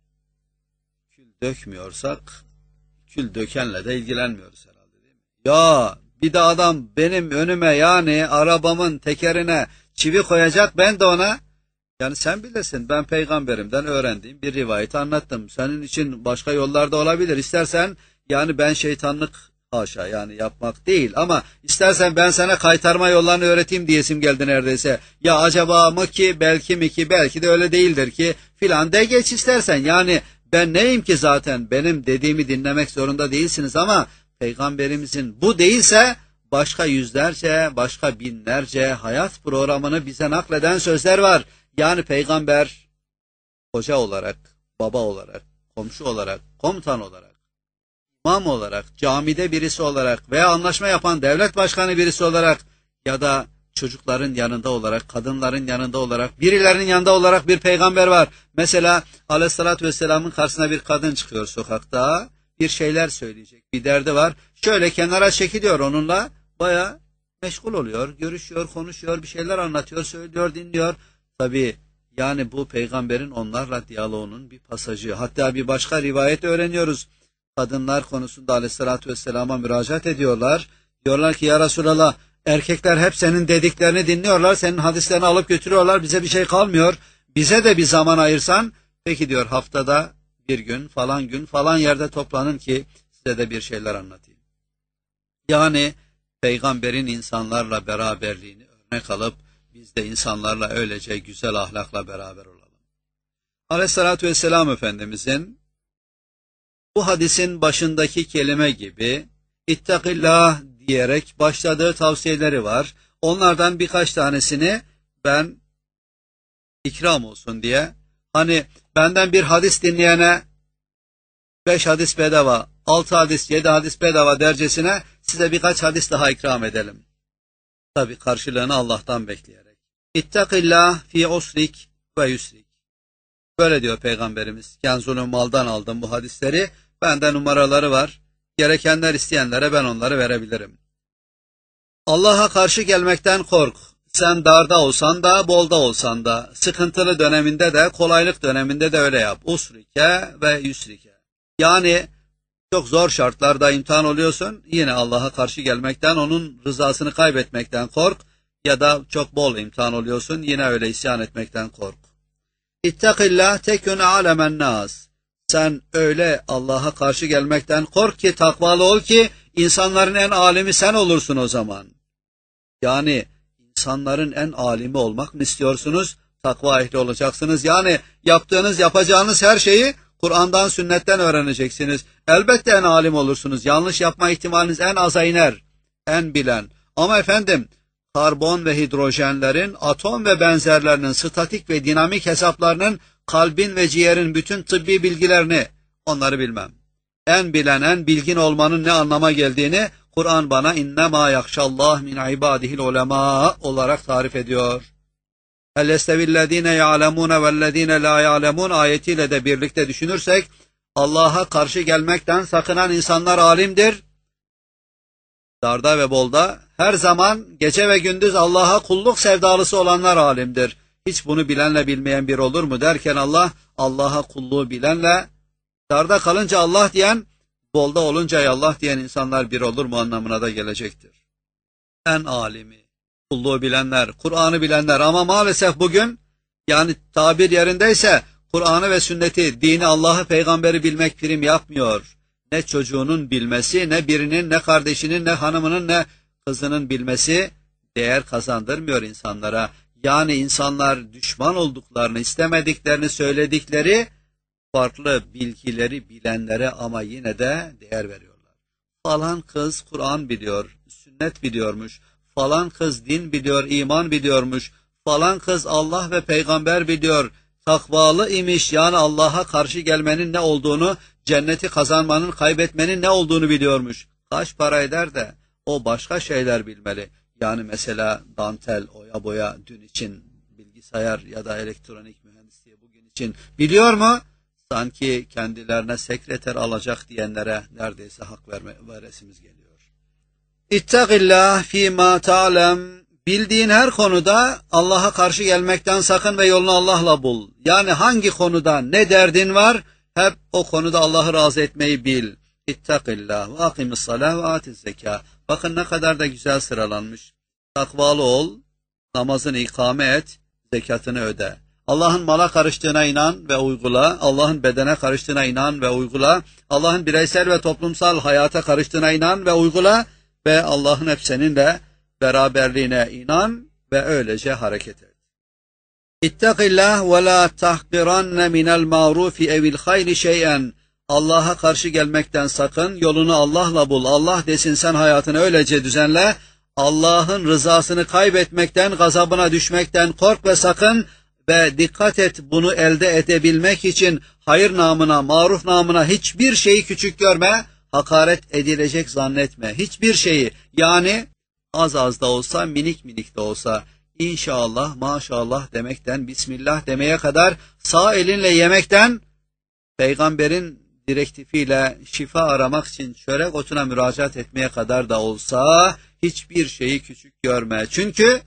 Kül dökmüyorsak, kül dökenle de ilgilenmiyoruz herhalde, değil mi? Ya bir de adam benim önüme, yani arabamın tekerine çivi koyacak, ben de ona, yani sen bilirsin, ben peygamberimden öğrendiğim bir rivayeti anlattım. Senin için başka yollarda olabilir. İstersen yani ben şeytanlık haşa yani yapmak değil ama istersen ben sana kaytarma yollarını öğreteyim diyesim geldi neredeyse. Ya acaba mı ki, belki mi ki, belki de öyle değildir ki filan de geç istersen. Yani ben neyim ki zaten, benim dediğimi dinlemek zorunda değilsiniz ama peygamberimizin bu değilse başka yüzlerce, başka binlerce hayat programını bize nakleden sözler var. Yani peygamber hoca olarak, baba olarak, komşu olarak, komutan olarak, imam olarak, camide birisi olarak veya anlaşma yapan devlet başkanı birisi olarak ya da çocukların yanında olarak, kadınların yanında olarak, birilerinin yanında olarak bir peygamber var. Mesela Aleyhisselatü Vesselam'ın karşısına bir kadın çıkıyor sokakta, bir şeyler söyleyecek, bir derdi var. Şöyle kenara çekiliyor onunla, baya meşgul oluyor, görüşüyor, konuşuyor, bir şeyler anlatıyor, söylüyor, dinliyor. Tabii yani bu peygamberin onlarla diyaloğunun bir pasajı. Hatta bir başka rivayet öğreniyoruz. Kadınlar konusunda Aleyhisselatü Vesselam'a müracaat ediyorlar. Diyorlar ki ya Resulallah, erkekler hep senin dediklerini dinliyorlar, senin hadislerini alıp götürüyorlar, bize bir şey kalmıyor. Bize de bir zaman ayırsan. Peki diyor, haftada bir gün falan gün falan yerde toplanın ki size de bir şeyler anlatayım. Yani peygamberin insanlarla beraberliğini örnek alıp biz de insanlarla öylece güzel ahlakla beraber olalım. Aleyhissalatü vesselam Efendimizin bu hadisin başındaki kelime gibi İttakillah diyerek başladığı tavsiyeleri var. Onlardan birkaç tanesini ben ikram olsun diye. Hani benden bir hadis dinleyene beş hadis bedava, altı hadis, yedi hadis bedava dercesine size birkaç hadis daha ikram edelim. Tabi karşılığını Allah'tan bekleyerek. İttakillah fi usrik ve yusrik. Böyle diyor Peygamberimiz. Kenzulun maldan aldım bu hadisleri. Bende numaraları var. Gerekenler isteyenlere ben onları verebilirim. Allah'a karşı gelmekten kork. Sen darda olsan da, bolda olsan da, sıkıntılı döneminde de, kolaylık döneminde de öyle yap. Usrike ve yusrike. Yani çok zor şartlarda imtihan oluyorsun, yine Allah'a karşı gelmekten, onun rızasını kaybetmekten kork. Ya da çok bol imtihan oluyorsun, yine öyle isyan etmekten kork. İttakillah tekün alemen nas. Sen öyle Allah'a karşı gelmekten kork ki, takvalı ol ki, insanların en alimi sen olursun o zaman. Yani insanların en alimi olmak mı istiyorsunuz? Takva ehli olacaksınız. Yani yaptığınız, yapacağınız her şeyi Kur'an'dan, sünnetten öğreneceksiniz. Elbette en alim olursunuz. Yanlış yapma ihtimaliniz en aza iner. En bilen. Ama efendim, karbon ve hidrojenlerin, atom ve benzerlerinin statik ve dinamik hesaplarının, kalbin ve ciğerin bütün tıbbi bilgilerini, onları bilmem. En bilen, en bilgin olmanın ne anlama geldiğini Kur'an bana innema yakşallah min ibadihil ulema olarak tarif ediyor. Ellestevillezine ya'lemune vellezine la ya'lemun ayetiyle de birlikte düşünürsek, Allah'a karşı gelmekten sakınan insanlar alimdir. Darda ve bolda her zaman gece ve gündüz Allah'a kulluk sevdalısı olanlar alimdir. Hiç bunu bilenle bilmeyen bir olur mu derken Allah, Allah'a kulluğu bilenle, darda kalınca Allah diyen, bolda olunca Allah diyen insanlar bir olur mu anlamına da gelecektir. En alimi, kulluğu bilenler, Kur'an'ı bilenler, ama maalesef bugün, yani tabir yerindeyse, Kur'an'ı ve sünneti, dini, Allah'ı, peygamberi bilmek prim yapmıyor. Ne çocuğunun bilmesi, ne birinin, ne kardeşinin, ne hanımının, ne kızının bilmesi değer kazandırmıyor insanlara. Yani insanlar düşman olduklarını, istemediklerini söyledikleri farklı bilgileri bilenlere ama yine de değer veriyorlar. Falan kız Kur'an biliyor, sünnet biliyormuş. Falan kız din biliyor, iman biliyormuş. Falan kız Allah ve peygamber biliyor. Takvalı imiş, yani Allah'a karşı gelmenin ne olduğunu, cenneti kazanmanın, kaybetmenin ne olduğunu biliyormuş. Kaç para eder de o başka şeyler bilmeli. Yani mesela dantel, oya boya dün için, bilgisayar ya da elektronik mühendisliği bugün için biliyor mu? Sanki kendilerine sekreter alacak diyenlere neredeyse hak verme, veresimiz geliyor. İttakillah fîmâ ta'lem. Bildiğin her konuda Allah'a karşı gelmekten sakın ve yolunu Allah'la bul. Yani hangi konuda ne derdin var, hep o konuda Allah'ı razı etmeyi bil. İttakillah ve akimissalâh ve atiz zekâ. Bakın ne kadar da güzel sıralanmış. Takvalı ol, namazını ikame et, zekatını öde. Allah'ın mala karıştığına inan ve uygula. Allah'ın bedene karıştığına inan ve uygula. Allah'ın bireysel ve toplumsal hayata karıştığına inan ve uygula. Ve Allah'ın hep seninle beraberliğine inan ve öylece hareket et. İttakillah ve la tahqiranne minel ma'rufi evil hayri şey'en. Allah'a karşı gelmekten sakın, yolunu Allah'la bul. Allah desin, sen hayatını öylece düzenle. Allah'ın rızasını kaybetmekten, gazabına düşmekten kork ve sakın ve dikkat et, bunu elde edebilmek için hayır namına, maruf namına hiçbir şeyi küçük görme, hakaret edilecek zannetme. Hiçbir şeyi, yani az az da olsa, minik minik de olsa, inşallah, maşallah demekten, Bismillah demeye kadar, sağ elinle yemekten, peygamberin direktifiyle şifa aramak için çörek otuna müracaat etmeye kadar da olsa, hiçbir şeyi küçük görme. Çünkü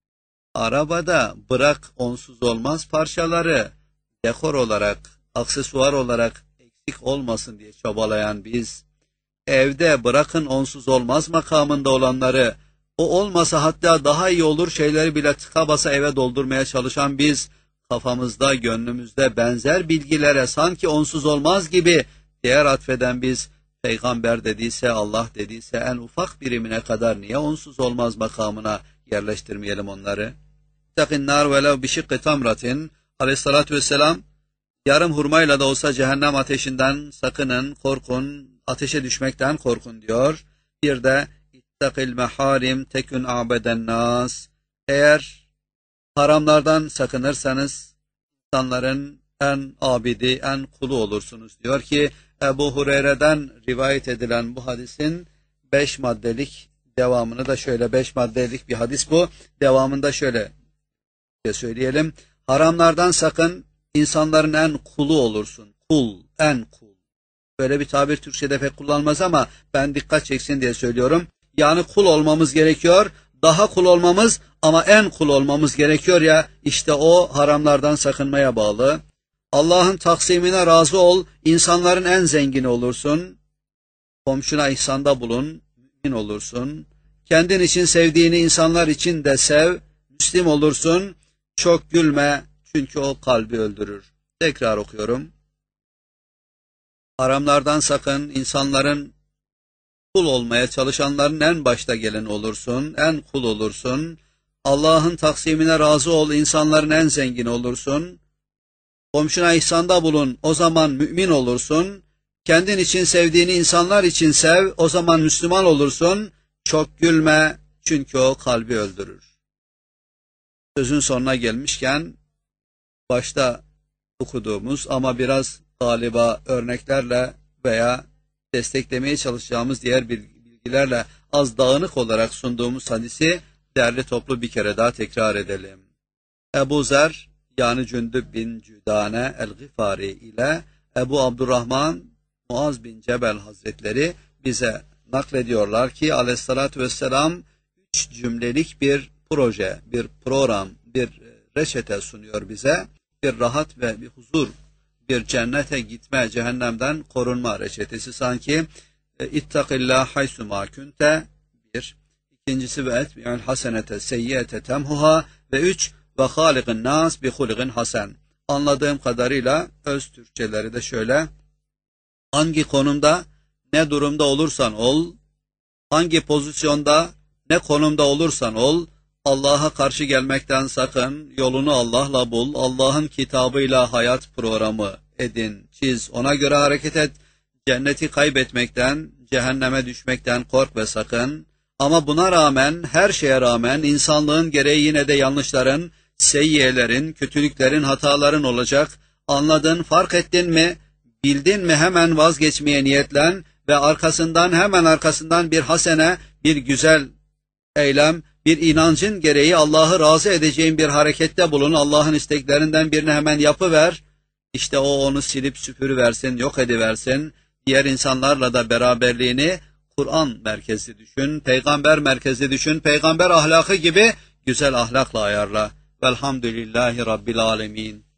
arabada bırak onsuz olmaz parçaları, dekor olarak, aksesuar olarak eksik olmasın diye çabalayan biz, evde bırakın onsuz olmaz makamında olanları, o olmasa hatta daha iyi olur şeyleri bile tıka basa eve doldurmaya çalışan biz, kafamızda, gönlümüzde benzer bilgilere sanki onsuz olmaz gibi değer atfeden biz, peygamber dediyse, Allah dediyse en ufak birimine kadar niye onsuz olmaz makamına yerleştirmeyelim onları? İttakinnâr velev bişikkı tamratin. Aleyhissalatü vesselam, yarım hurmayla da olsa cehennem ateşinden sakının, korkun, ateşe düşmekten korkun diyor. Bir de ittakil meharim tekün abeden nas. Eğer haramlardan sakınırsanız, insanların en abidi, en kulu olursunuz diyor ki Ebu Hureyre'den rivayet edilen bu hadisin beş maddelik devamını da şöyle, beş maddelik bir hadis bu. Devamında şöyle söyleyelim. Haramlardan sakın, insanların en kulu olursun. Kul, en kul. Böyle bir tabir Türkçe'de pek kullanmaz ama ben dikkat çeksin diye söylüyorum. Yani kul olmamız gerekiyor. Daha kul olmamız ama en kul olmamız gerekiyor ya, işte o haramlardan sakınmaya bağlı. Allah'ın taksimine razı ol, insanların en zengini olursun. Komşuna ihsanda bulun, mümin olursun. Kendin için sevdiğini insanlar için de sev, Müslim olursun. Çok gülme çünkü o kalbi öldürür. Tekrar okuyorum. Haramlardan sakın, insanların kul olmaya çalışanların en başta gelen olursun, en kul olursun. Allah'ın taksimine razı ol, insanların en zengin olursun. Komşuna ihsanda bulun, o zaman mümin olursun. Kendin için sevdiğini insanlar için sev, o zaman Müslüman olursun. Çok gülme çünkü o kalbi öldürür. Sözün sonuna gelmişken başta okuduğumuz ama biraz galiba örneklerle veya desteklemeye çalışacağımız diğer bilgilerle az dağınık olarak sunduğumuz hadisi derli toplu bir kere daha tekrar edelim. Ebu Zer yani Cündüb bin Cüdane el-Gıfari ile Ebu Abdurrahman Muaz bin Cebel Hazretleri bize naklediyorlar ki aleyhissalatü vesselam üç cümlelik bir proje, bir program, bir reçete sunuyor bize. Bir rahat ve bir huzur, bir cennete gitme, cehennemden korunma reçetesi sanki. İttakillah haysu ma kunte bir. İkincisi ve etbi'ül hasenete seyyiyete temhuha ve üç ve halikin nas bi hulikin hasen. Anladığım kadarıyla öz Türkçeleri de şöyle. Hangi konumda, ne durumda olursan ol, hangi pozisyonda, ne konumda olursan ol, Allah'a karşı gelmekten sakın, yolunu Allah'la bul, Allah'ın kitabıyla hayat programı edin, çiz, ona göre hareket et, cenneti kaybetmekten, cehenneme düşmekten kork ve sakın. Ama buna rağmen, her şeye rağmen insanlığın gereği yine de yanlışların, seyyiyelerin, kötülüklerin, hataların olacak. Anladın, fark ettin mi, bildin mi hemen vazgeçmeye niyetlen ve arkasından hemen arkasından bir hasene, bir güzel eylem, bir inancın gereği Allah'ı razı edeceğin bir harekette bulun. Allah'ın isteklerinden birini hemen yapıver. İşte o onu silip süpürüversin, yok ediversin. Diğer insanlarla da beraberliğini Kur'an merkezli düşün, peygamber merkezli düşün, peygamber ahlakı gibi güzel ahlakla ayarla. Velhamdülillahi Rabbil alemin.